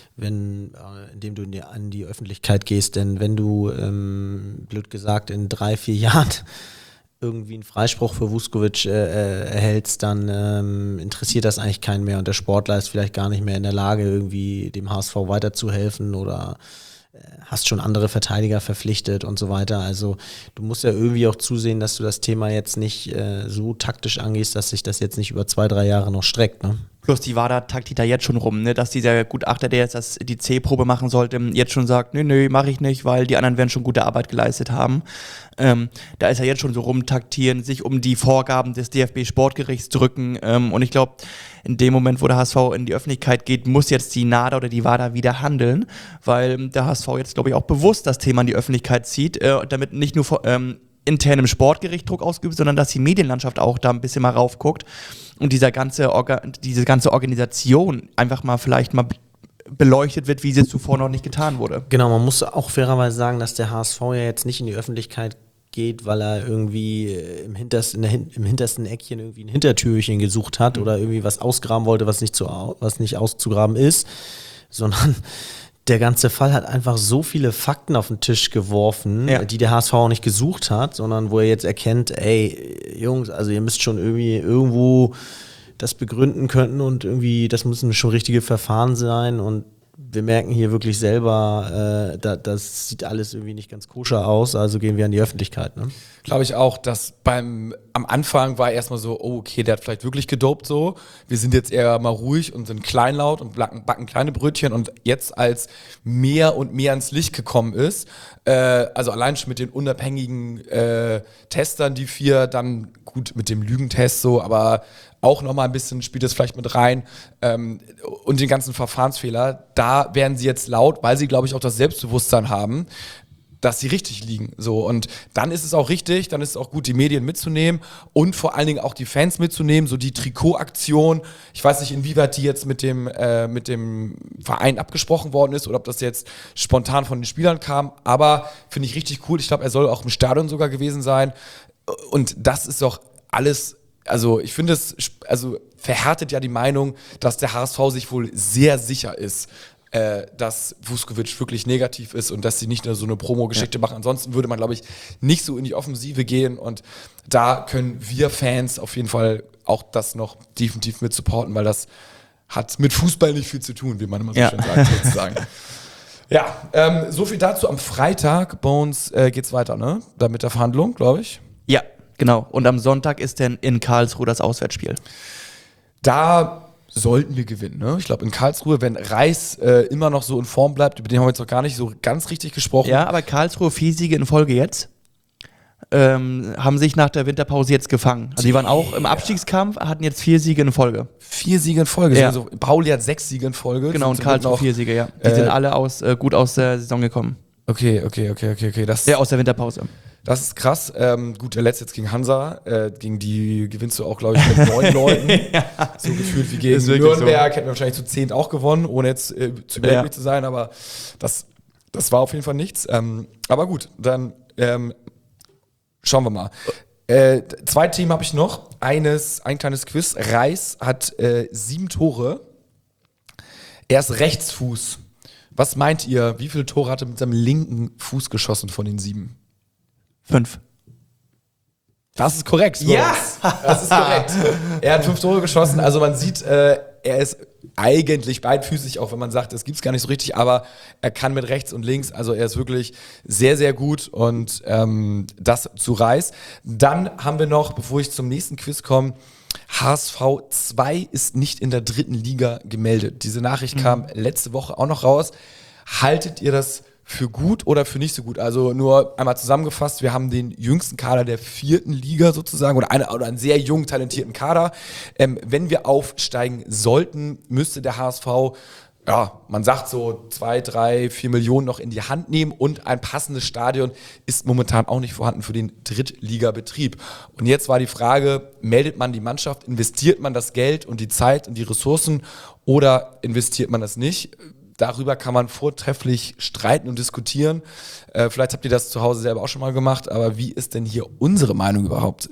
indem du an die Öffentlichkeit gehst, denn wenn du, blöd gesagt, in 3-4 Jahren irgendwie einen Freispruch für Vuskovic erhältst, dann interessiert das eigentlich keinen mehr und der Sportler ist vielleicht gar nicht mehr in der Lage, irgendwie dem HSV weiterzuhelfen oder hast schon andere Verteidiger verpflichtet und so weiter. Also du musst ja irgendwie auch zusehen, dass du das Thema jetzt nicht so taktisch angehst, dass sich das jetzt nicht über 2-3 Jahre noch streckt, ne? Plus die WADA taktiert da jetzt schon rum, ne? Dass dieser Gutachter, der jetzt die C-Probe machen sollte, jetzt schon sagt, nö, mache ich nicht, weil die anderen werden schon gute Arbeit geleistet haben. Da ist er jetzt schon so rumtaktieren, sich um die Vorgaben des DFB-Sportgerichts drücken. Und ich glaube, in dem Moment, wo der HSV in die Öffentlichkeit geht, muss jetzt die NADA oder die WADA wieder handeln, weil der HSV jetzt, glaube ich, auch bewusst das Thema in die Öffentlichkeit zieht, damit nicht nur intern im Sportgericht Druck ausgeübt, sondern dass die Medienlandschaft auch da ein bisschen mal raufguckt und diese ganze Organisation einfach mal vielleicht mal beleuchtet wird, wie sie zuvor noch nicht getan wurde. Genau, man muss auch fairerweise sagen, dass der HSV ja jetzt nicht in die Öffentlichkeit geht, weil er irgendwie im hintersten Eckchen irgendwie ein Hintertürchen gesucht hat oder irgendwie was ausgraben wollte, was nicht auszugraben ist, sondern der ganze Fall hat einfach so viele Fakten auf den Tisch geworfen, die der HSV auch nicht gesucht hat, sondern wo er jetzt erkennt, ey, Jungs, also ihr müsst schon irgendwie irgendwo das begründen können und irgendwie, das müssen schon richtige Verfahren sein und wir merken hier wirklich selber, das sieht alles irgendwie nicht ganz koscher aus, also gehen wir an die Öffentlichkeit. Ne? Glaube ich auch, dass am Anfang war erstmal so, oh okay, der hat vielleicht wirklich gedopt so. Wir sind jetzt eher mal ruhig und sind kleinlaut und backen kleine Brötchen und jetzt als mehr und mehr ans Licht gekommen ist, also allein schon mit den unabhängigen Testern, die 4, dann gut mit dem Lügentest so, aber auch nochmal ein bisschen spielt das vielleicht mit rein und den ganzen Verfahrensfehler, da werden sie jetzt laut, weil sie, glaube ich, auch das Selbstbewusstsein haben, dass sie richtig liegen. So. Und dann ist es auch richtig, dann ist es auch gut, die Medien mitzunehmen und vor allen Dingen auch die Fans mitzunehmen, so die Trikotaktion. Ich weiß nicht, inwieweit die jetzt mit dem Verein abgesprochen worden ist oder ob das jetzt spontan von den Spielern kam, aber finde ich richtig cool. Ich glaube, er soll auch im Stadion sogar gewesen sein. Und das ist doch alles. Also ich finde es, verhärtet ja die Meinung, dass der HSV sich wohl sehr sicher ist, dass Vuskovic wirklich negativ ist und dass sie nicht nur so eine Promo-Geschichte machen. Ansonsten würde man, glaube ich, nicht so in die Offensive gehen und da können wir Fans auf jeden Fall auch das noch definitiv mit supporten, weil das hat mit Fußball nicht viel zu tun, wie man immer so schön sagt, sozusagen. Ja, so viel dazu. Am Freitag, Bones, geht's weiter, ne? Da mit der Verhandlung, glaube ich. Ja, genau. Und am Sonntag ist dann in Karlsruhe das Auswärtsspiel. Da sollten wir gewinnen, ne? Ich glaube, in Karlsruhe, wenn Reis immer noch so in Form bleibt, über den haben wir jetzt noch gar nicht so ganz richtig gesprochen. Ja, aber Karlsruhe 4 Siege in Folge jetzt. Haben sich nach der Winterpause jetzt gefangen. Also die waren auch im Abstiegskampf, hatten jetzt 4 Siege in Folge. 4 Siege in Folge. Ja. Also Pauli hat 6 Siege in Folge. Genau, und Karlsruhe 4 Siege, ja. Die sind alle gut aus der Saison gekommen. Okay. Aus der Winterpause. Das ist krass. Gut, der letzte jetzt gegen Hansa. Gegen die gewinnst du auch, glaube ich, mit 9 Leuten. So gefühlt wie gegen Nürnberg. So. Hätten wir wahrscheinlich zu 10 auch gewonnen, ohne jetzt zu überheblich zu sein. Aber das war auf jeden Fall nichts. Aber gut, dann schauen wir mal. 2 Themen habe ich noch. Ein kleines Quiz. Reis hat 7 Tore. Er ist Rechtsfuß. Was meint ihr, wie viele Tore hat er mit seinem linken Fuß geschossen von den 7? 5. Das ist korrekt. Ja! Das ist korrekt. Er hat 5 Tore geschossen. Also man sieht, er ist eigentlich beidfüßig, auch wenn man sagt, das gibt's gar nicht so richtig, aber er kann mit rechts und links, also er ist wirklich sehr, sehr gut und das zu Reis. Dann haben wir noch, bevor ich zum nächsten Quiz komme, HSV 2 ist nicht in der 3. Liga gemeldet. Diese Nachricht kam letzte Woche auch noch raus. Haltet ihr das für gut oder für nicht so gut? Also nur einmal zusammengefasst, wir haben den jüngsten Kader der 4. Liga sozusagen oder einen sehr jungen, talentierten Kader. Wenn wir aufsteigen sollten, müsste der HSV, ja, man sagt so 2, 3, 4 Millionen noch in die Hand nehmen und ein passendes Stadion ist momentan auch nicht vorhanden für den Drittligabetrieb. Und jetzt war die Frage, meldet man die Mannschaft, investiert man das Geld und die Zeit und die Ressourcen oder investiert man das nicht? Darüber kann man vortrefflich streiten und diskutieren. Vielleicht habt ihr das zu Hause selber auch schon mal gemacht, aber wie ist denn hier unsere Meinung überhaupt?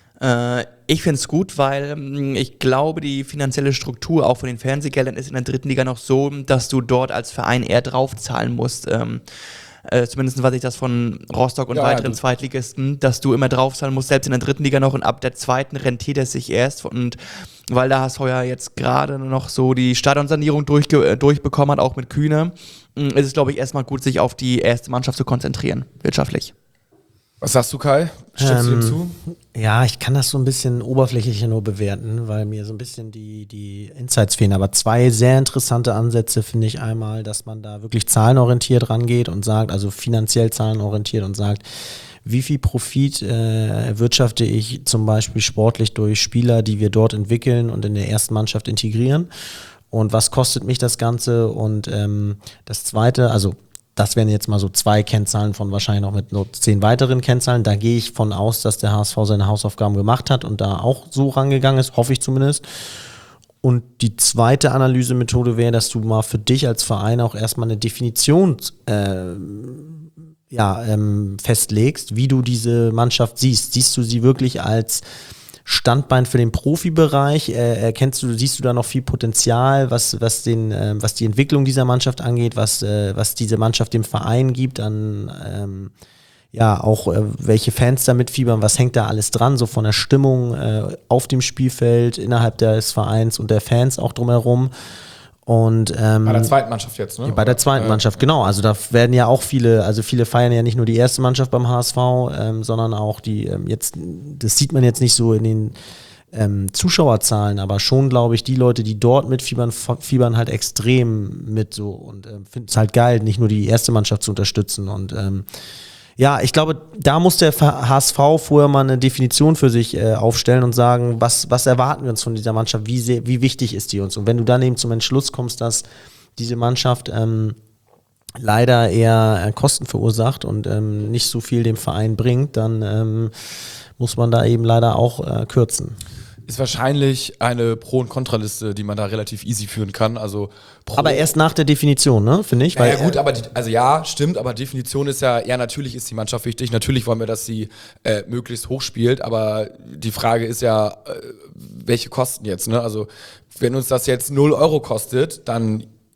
Ich finde es gut, weil ich glaube, die finanzielle Struktur auch von den Fernsehgeldern ist in der 3. Liga noch so, dass du dort als Verein eher draufzahlen musst. Zumindest weiß ich das von Rostock und weiteren Zweitligisten, dass du immer draufzahlen musst, selbst in der 3. Liga noch und ab der 2. rentiert es sich erst. Und weil der HSV ja jetzt gerade noch so die Stadionsanierung durchbekommen hat, auch mit Kühne, ist es, glaube ich, erstmal gut, sich auf die erste Mannschaft zu konzentrieren, wirtschaftlich. Was sagst du, Kai? Stimmst du dem zu? Ja, ich kann das so ein bisschen oberflächlicher nur bewerten, weil mir so ein bisschen die Insights fehlen. Aber 2 sehr interessante Ansätze finde ich einmal, dass man da wirklich zahlenorientiert rangeht und sagt, also finanziell zahlenorientiert und sagt, wie viel Profit erwirtschafte ich zum Beispiel sportlich durch Spieler, die wir dort entwickeln und in der ersten Mannschaft integrieren? Und was kostet mich das Ganze? Und das Zweite, also das wären jetzt mal so 2 Kennzahlen von wahrscheinlich noch mit nur 10 weiteren Kennzahlen. Da gehe ich von aus, dass der HSV seine Hausaufgaben gemacht hat und da auch so rangegangen ist, hoffe ich zumindest. Und die zweite Analysemethode wäre, dass du mal für dich als Verein auch erstmal eine Definition festlegst, wie du diese Mannschaft siehst. Siehst du sie wirklich als Standbein für den Profibereich? Siehst du da noch viel Potenzial, was die Entwicklung dieser Mannschaft angeht, was diese Mannschaft dem Verein gibt an welche Fans da mitfiebern, was hängt da alles dran, so von der Stimmung auf dem Spielfeld, innerhalb des Vereins und der Fans auch drumherum. Und bei der zweiten Mannschaft jetzt, ne? Bei der zweiten Mannschaft, genau. Also da werden ja auch viele feiern ja nicht nur die erste Mannschaft beim HSV, sondern auch die das sieht man jetzt nicht so in den Zuschauerzahlen, aber schon, glaube ich, die Leute, die dort mitfiebern, fiebern halt extrem mit so und finden es halt geil, nicht nur die erste Mannschaft zu unterstützen und ja, ich glaube, da muss der HSV vorher mal eine Definition für sich aufstellen und sagen, was erwarten wir uns von dieser Mannschaft, wie wichtig ist die uns? Und wenn du dann eben zum Entschluss kommst, dass diese Mannschaft leider eher Kosten verursacht und nicht so viel dem Verein bringt, dann muss man da eben leider auch kürzen. Ist wahrscheinlich eine Pro- und Kontraliste, die man da relativ easy führen kann. Also aber erst nach der Definition, ne, finde ich. Ja, ja gut, aber stimmt, aber Definition ist ja, natürlich ist die Mannschaft wichtig, natürlich wollen wir, dass sie möglichst hoch spielt, aber die Frage ist ja, welche Kosten jetzt, ne? Also wenn uns das jetzt 0 € kostet, dann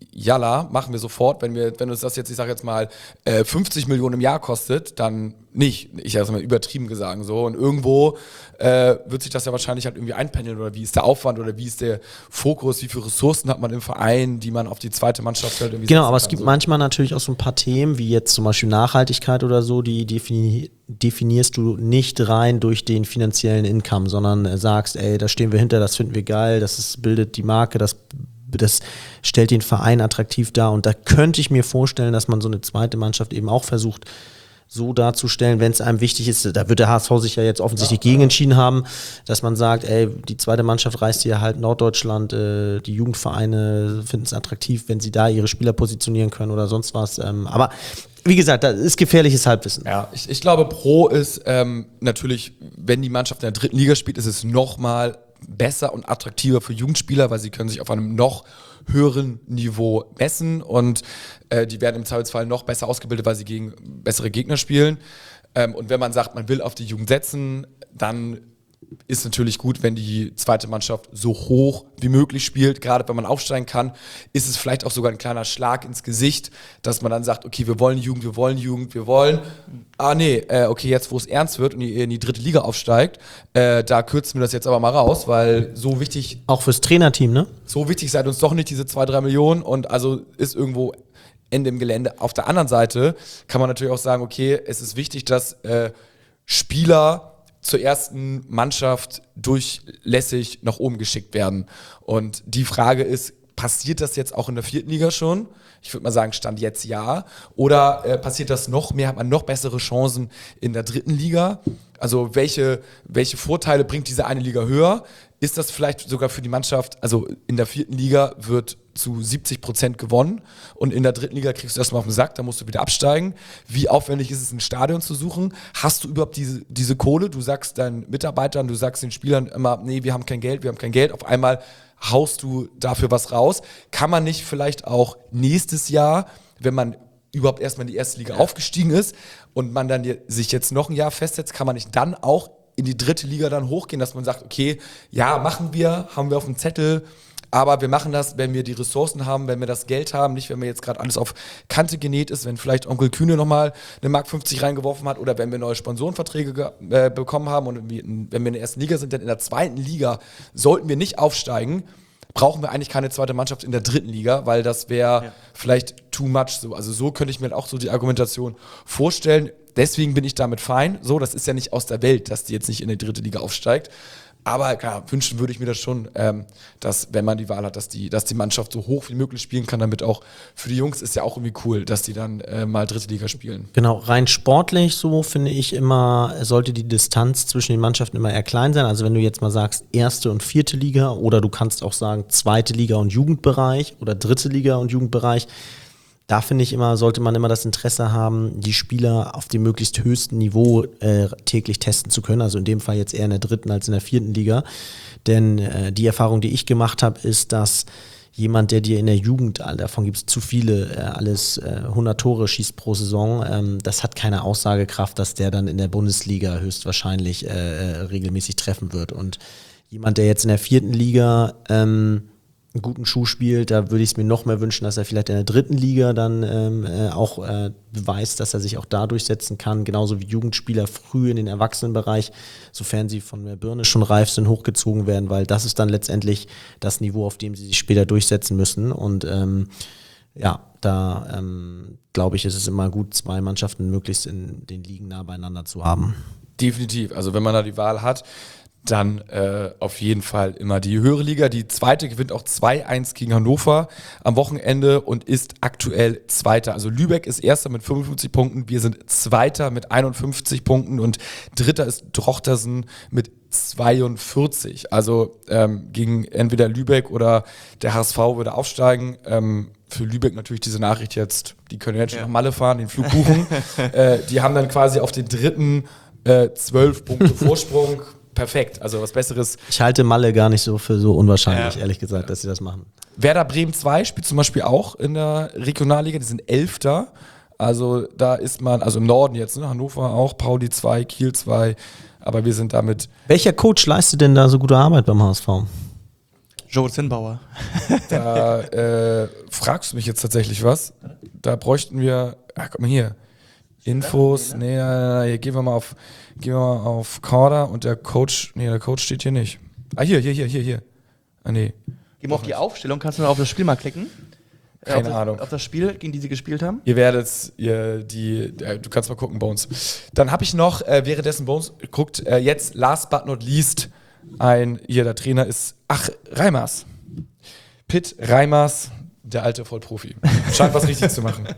Jalla, machen wir sofort, wenn uns das jetzt, ich sage jetzt mal, 50 Millionen im Jahr kostet, dann nicht. Ich sage es mal übertrieben gesagt so. Und irgendwo wird sich das ja wahrscheinlich halt irgendwie einpendeln, oder wie ist der Aufwand oder wie ist der Fokus, wie viele Ressourcen hat man im Verein, die man auf die zweite Mannschaft halt irgendwie Genau, aber es kann, gibt so. manchmal natürlich auch so ein paar Themen, wie jetzt zum Beispiel Nachhaltigkeit oder so, die definierst du nicht rein durch den finanziellen Income, sondern sagst, ey, da stehen wir hinter, das finden wir geil, bildet die Marke, das stellt den Verein attraktiv dar. Und da könnte ich mir vorstellen, dass man so eine zweite Mannschaft eben auch versucht, so darzustellen, wenn es einem wichtig ist. Da wird der HSV sich ja jetzt offensichtlich gegen entschieden haben, dass man sagt, ey, die zweite Mannschaft reist hier halt Norddeutschland, die Jugendvereine finden es attraktiv, wenn sie da ihre Spieler positionieren können oder sonst was. Aber wie gesagt, das ist gefährliches Halbwissen. Ja, ich glaube, Pro ist natürlich, wenn die Mannschaft in der dritten Liga spielt, ist es nochmal besser und attraktiver für Jugendspieler, weil sie können sich auf einem noch höheren Niveau messen und die werden im Zweifelsfall noch besser ausgebildet, weil sie gegen bessere Gegner spielen. Und wenn man sagt, man will auf die Jugend setzen, dann ist natürlich gut, wenn die zweite Mannschaft so hoch wie möglich spielt. Gerade wenn man aufsteigen kann, ist es vielleicht auch sogar ein kleiner Schlag ins Gesicht, dass man dann sagt, okay, wir wollen Jugend, okay, jetzt wo es ernst wird und ihr in die dritte Liga aufsteigt, da kürzen wir das jetzt aber mal raus, weil so wichtig... Auch fürs Trainerteam, ne? So wichtig seid uns doch nicht diese 2-3 Millionen und also ist irgendwo Ende im Gelände. Auf der anderen Seite kann man natürlich auch sagen, okay, es ist wichtig, dass Spieler zur ersten Mannschaft durchlässig nach oben geschickt werden. Und die Frage ist, passiert das jetzt auch in der vierten Liga schon? Ich würde mal sagen, Stand jetzt ja. Oder passiert das noch mehr, hat man noch bessere Chancen in der dritten Liga? Also welche Vorteile bringt diese eine Liga höher? Ist das vielleicht sogar für die Mannschaft, also in der vierten Liga wird zu 70% gewonnen und in der dritten Liga kriegst du erstmal auf den Sack, da musst du wieder absteigen. Wie aufwendig ist es, ein Stadion zu suchen? Hast du überhaupt diese Kohle? Du sagst deinen Mitarbeitern, du sagst den Spielern immer, nee, wir haben kein Geld. Auf einmal haust du dafür was raus. Kann man nicht vielleicht auch nächstes Jahr, wenn man überhaupt erstmal in die erste Liga aufgestiegen ist und man dann sich jetzt noch ein Jahr festsetzt, kann man nicht dann auch in die dritte Liga dann hochgehen, dass man sagt, okay, ja, haben wir auf dem Zettel, aber wir machen das, wenn wir die Ressourcen haben, wenn wir das Geld haben, nicht wenn wir jetzt gerade alles auf Kante genäht ist, wenn vielleicht Onkel Kühne nochmal eine Mark 50 reingeworfen hat oder wenn wir neue Sponsorenverträge bekommen haben und wenn wir in der ersten Liga sind, denn in der zweiten Liga sollten wir nicht aufsteigen, brauchen wir eigentlich keine zweite Mannschaft in der dritten Liga, weil das wäre vielleicht too much. So. Also so könnte ich mir auch so die Argumentation vorstellen. Deswegen bin ich damit fein. So, das ist ja nicht aus der Welt, dass die jetzt nicht in die dritte Liga aufsteigt. Aber klar, wünschen würde ich mir das schon, dass, wenn man die Wahl hat, dass die Mannschaft so hoch wie möglich spielen kann, damit auch für die Jungs ist ja auch irgendwie cool, dass die dann mal dritte Liga spielen. Genau, rein sportlich so finde ich immer, sollte die Distanz zwischen den Mannschaften immer eher klein sein. Also wenn du jetzt mal sagst, erste und vierte Liga oder du kannst auch sagen, zweite Liga und Jugendbereich oder dritte Liga und Jugendbereich, da finde ich immer, sollte man immer das Interesse haben, die Spieler auf dem möglichst höchsten Niveau täglich testen zu können. Also in dem Fall jetzt eher in der dritten als in der vierten Liga. Denn die Erfahrung, die ich gemacht habe, ist, dass jemand, der dir in der Jugend, davon gibt es zu viele, 100 Tore schießt pro Saison, das hat keine Aussagekraft, dass der dann in der Bundesliga höchstwahrscheinlich regelmäßig treffen wird. Und jemand, der jetzt in der vierten Liga einen guten Schuh spielt, da würde ich es mir noch mehr wünschen, dass er vielleicht in der dritten Liga dann auch beweist, dass er sich auch da durchsetzen kann, genauso wie Jugendspieler früh in den Erwachsenenbereich, sofern sie von der Birne schon reif sind, hochgezogen werden, weil das ist dann letztendlich das Niveau, auf dem sie sich später durchsetzen müssen und da glaube ich, ist es immer gut, zwei Mannschaften möglichst in den Ligen nah beieinander zu haben. Definitiv, also wenn man da die Wahl hat, dann auf jeden Fall immer die höhere Liga. Die zweite gewinnt auch 2-1 gegen Hannover am Wochenende und ist aktuell Zweiter. Also Lübeck ist Erster mit 55 Punkten, wir sind Zweiter mit 51 Punkten und Dritter ist Drochtersen mit 42. Also gegen entweder Lübeck oder der HSV würde aufsteigen. Für Lübeck natürlich diese Nachricht jetzt, die können jetzt schon nach Malle fahren, den Flug buchen. Die haben dann quasi auf den dritten 12 Punkte Vorsprung. Perfekt, also was Besseres. Ich halte Malle gar nicht so für so unwahrscheinlich, ehrlich gesagt, dass sie das machen. Werder Bremen 2 spielt zum Beispiel auch in der Regionalliga, die sind 11. Also da ist man, also im Norden jetzt, ne? Hannover auch, Pauli 2, Kiel 2, aber wir sind damit. Welcher Coach leistet denn da so gute Arbeit beim HSV? Joe Zinnbauer. Da fragst du mich jetzt tatsächlich was. Da bräuchten wir, guck mal hier, Infos. Hier gehen wir mal auf Kader und der Coach steht hier nicht. Hier. Ah, nee. Gehen wir auf die Aufstellung, kannst du noch auf das Spiel mal klicken? Keine Ahnung. Auf das Spiel, gegen die sie gespielt haben? Ihr werdet du kannst mal gucken, Bones. Dann habe ich noch, währenddessen Bones guckt, jetzt last but not least, der Trainer ist, Reimers. Pitt Reimers, der alte Vollprofi. Scheint was richtig zu machen.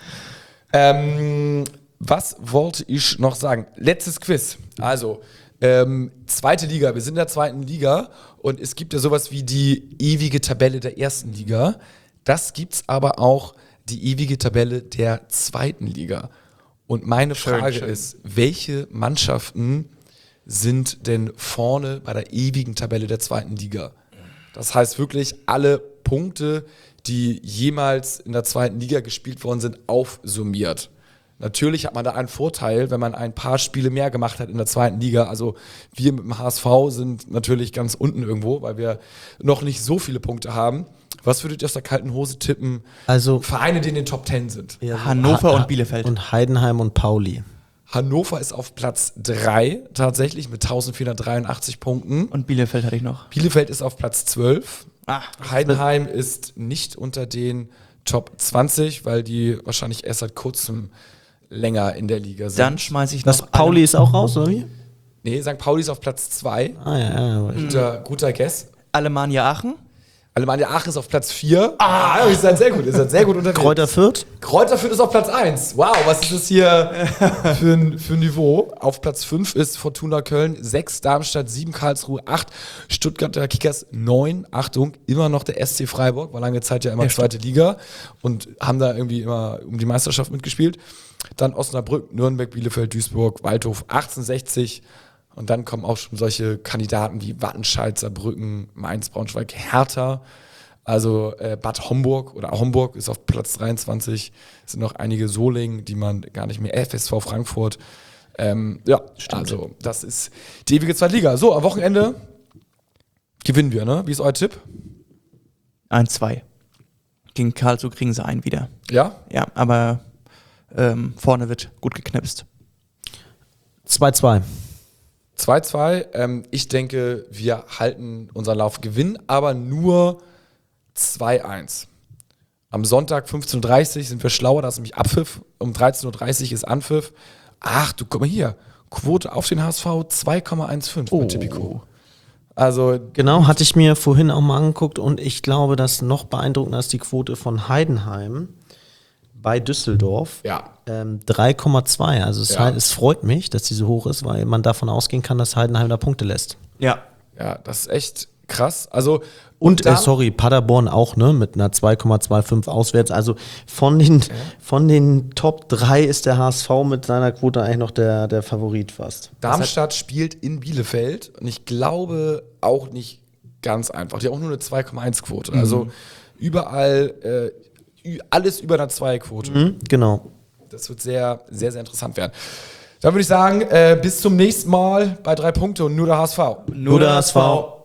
Was wollte ich noch sagen? Letztes Quiz. Also, zweite Liga. Wir sind in der zweiten Liga und es gibt ja sowas wie die ewige Tabelle der ersten Liga. Das gibt's aber auch die ewige Tabelle der zweiten Liga. Und meine Frage ist, welche Mannschaften sind denn vorne bei der ewigen Tabelle der zweiten Liga? Das heißt wirklich alle Punkte, die jemals in der zweiten Liga gespielt worden sind, aufsummiert. Natürlich hat man da einen Vorteil, wenn man ein paar Spiele mehr gemacht hat in der zweiten Liga. Also wir mit dem HSV sind natürlich ganz unten irgendwo, weil wir noch nicht so viele Punkte haben. Was würdet ihr aus der kalten Hose tippen? Also Vereine, die in den Top 10 sind. Ja, Hannover und Bielefeld. Und Heidenheim und Pauli. Hannover ist auf Platz 3 tatsächlich mit 1483 Punkten. Und Bielefeld hatte ich noch. Bielefeld ist auf Platz 12. Heidenheim ist nicht unter den Top 20, weil die wahrscheinlich erst seit kurzem länger in der Liga sind. Dann schmeiße ich noch. Das Pauli ist auch raus, oder wie? Nee, St. Pauli ist auf Platz 2. Guter Guess. Alemannia Aachen. Alemannia Aachen ist auf Platz 4. Ihr seid sehr gut. Unterwegs. Kräuter Fürth. Kräuter Fürth ist auf Platz 1. Wow, was ist das hier für ein Niveau? Auf Platz 5 ist Fortuna Köln, 6 Darmstadt, 7 Karlsruhe, 8 Stuttgarter Kickers, 9, Achtung, immer noch der SC Freiburg, war lange Zeit ja immer zweite Liga und haben da irgendwie immer um die Meisterschaft mitgespielt. Dann Osnabrück, Nürnberg, Bielefeld, Duisburg, Waldhof, 1860. Und dann kommen auch schon solche Kandidaten wie Wattenscheid, Saarbrücken, Mainz, Braunschweig, Hertha. Also Bad Homburg oder Homburg ist auf Platz 23. Es sind noch einige Solingen, die man gar nicht mehr, FSV Frankfurt. Also das ist die ewige Zweitliga. So, am Wochenende gewinnen wir, ne? Wie ist euer Tipp? 1-2. Gegen Karlsruhe kriegen sie einen wieder. Ja? Ja, aber vorne wird gut geknipst. 2-2. 2-2. Ich denke, wir halten unseren Lauf, gewinnen, aber nur 2-1. Am Sonntag 15:30 Uhr sind wir schlauer, da ist nämlich Abpfiff. Um 13:30 Uhr ist Anpfiff. Ach, du, guck mal hier. Quote auf den HSV 2,15 bei Tipico. Also genau, hatte ich mir vorhin auch mal angeguckt und ich glaube, dass noch beeindruckender ist die Quote von Heidenheim bei Düsseldorf. Ja. 3,2. Also es freut mich, dass die so hoch ist, weil man davon ausgehen kann, dass Heidenheim da Punkte lässt. Ja. Ja, das ist echt krass. Also und Paderborn auch, ne, mit einer 2,25 auswärts. Also von den Top 3 ist der HSV mit seiner Quote eigentlich noch der Favorit fast. Darmstadt spielt in Bielefeld und ich glaube auch nicht ganz einfach. Die haben auch nur eine 2,1 Quote. Also überall alles über einer 2-Quote. Genau. Das wird sehr, sehr, sehr interessant werden. Dann würde ich sagen, bis zum nächsten Mal bei 3 Punkte und nur der HSV. Nur der HSV.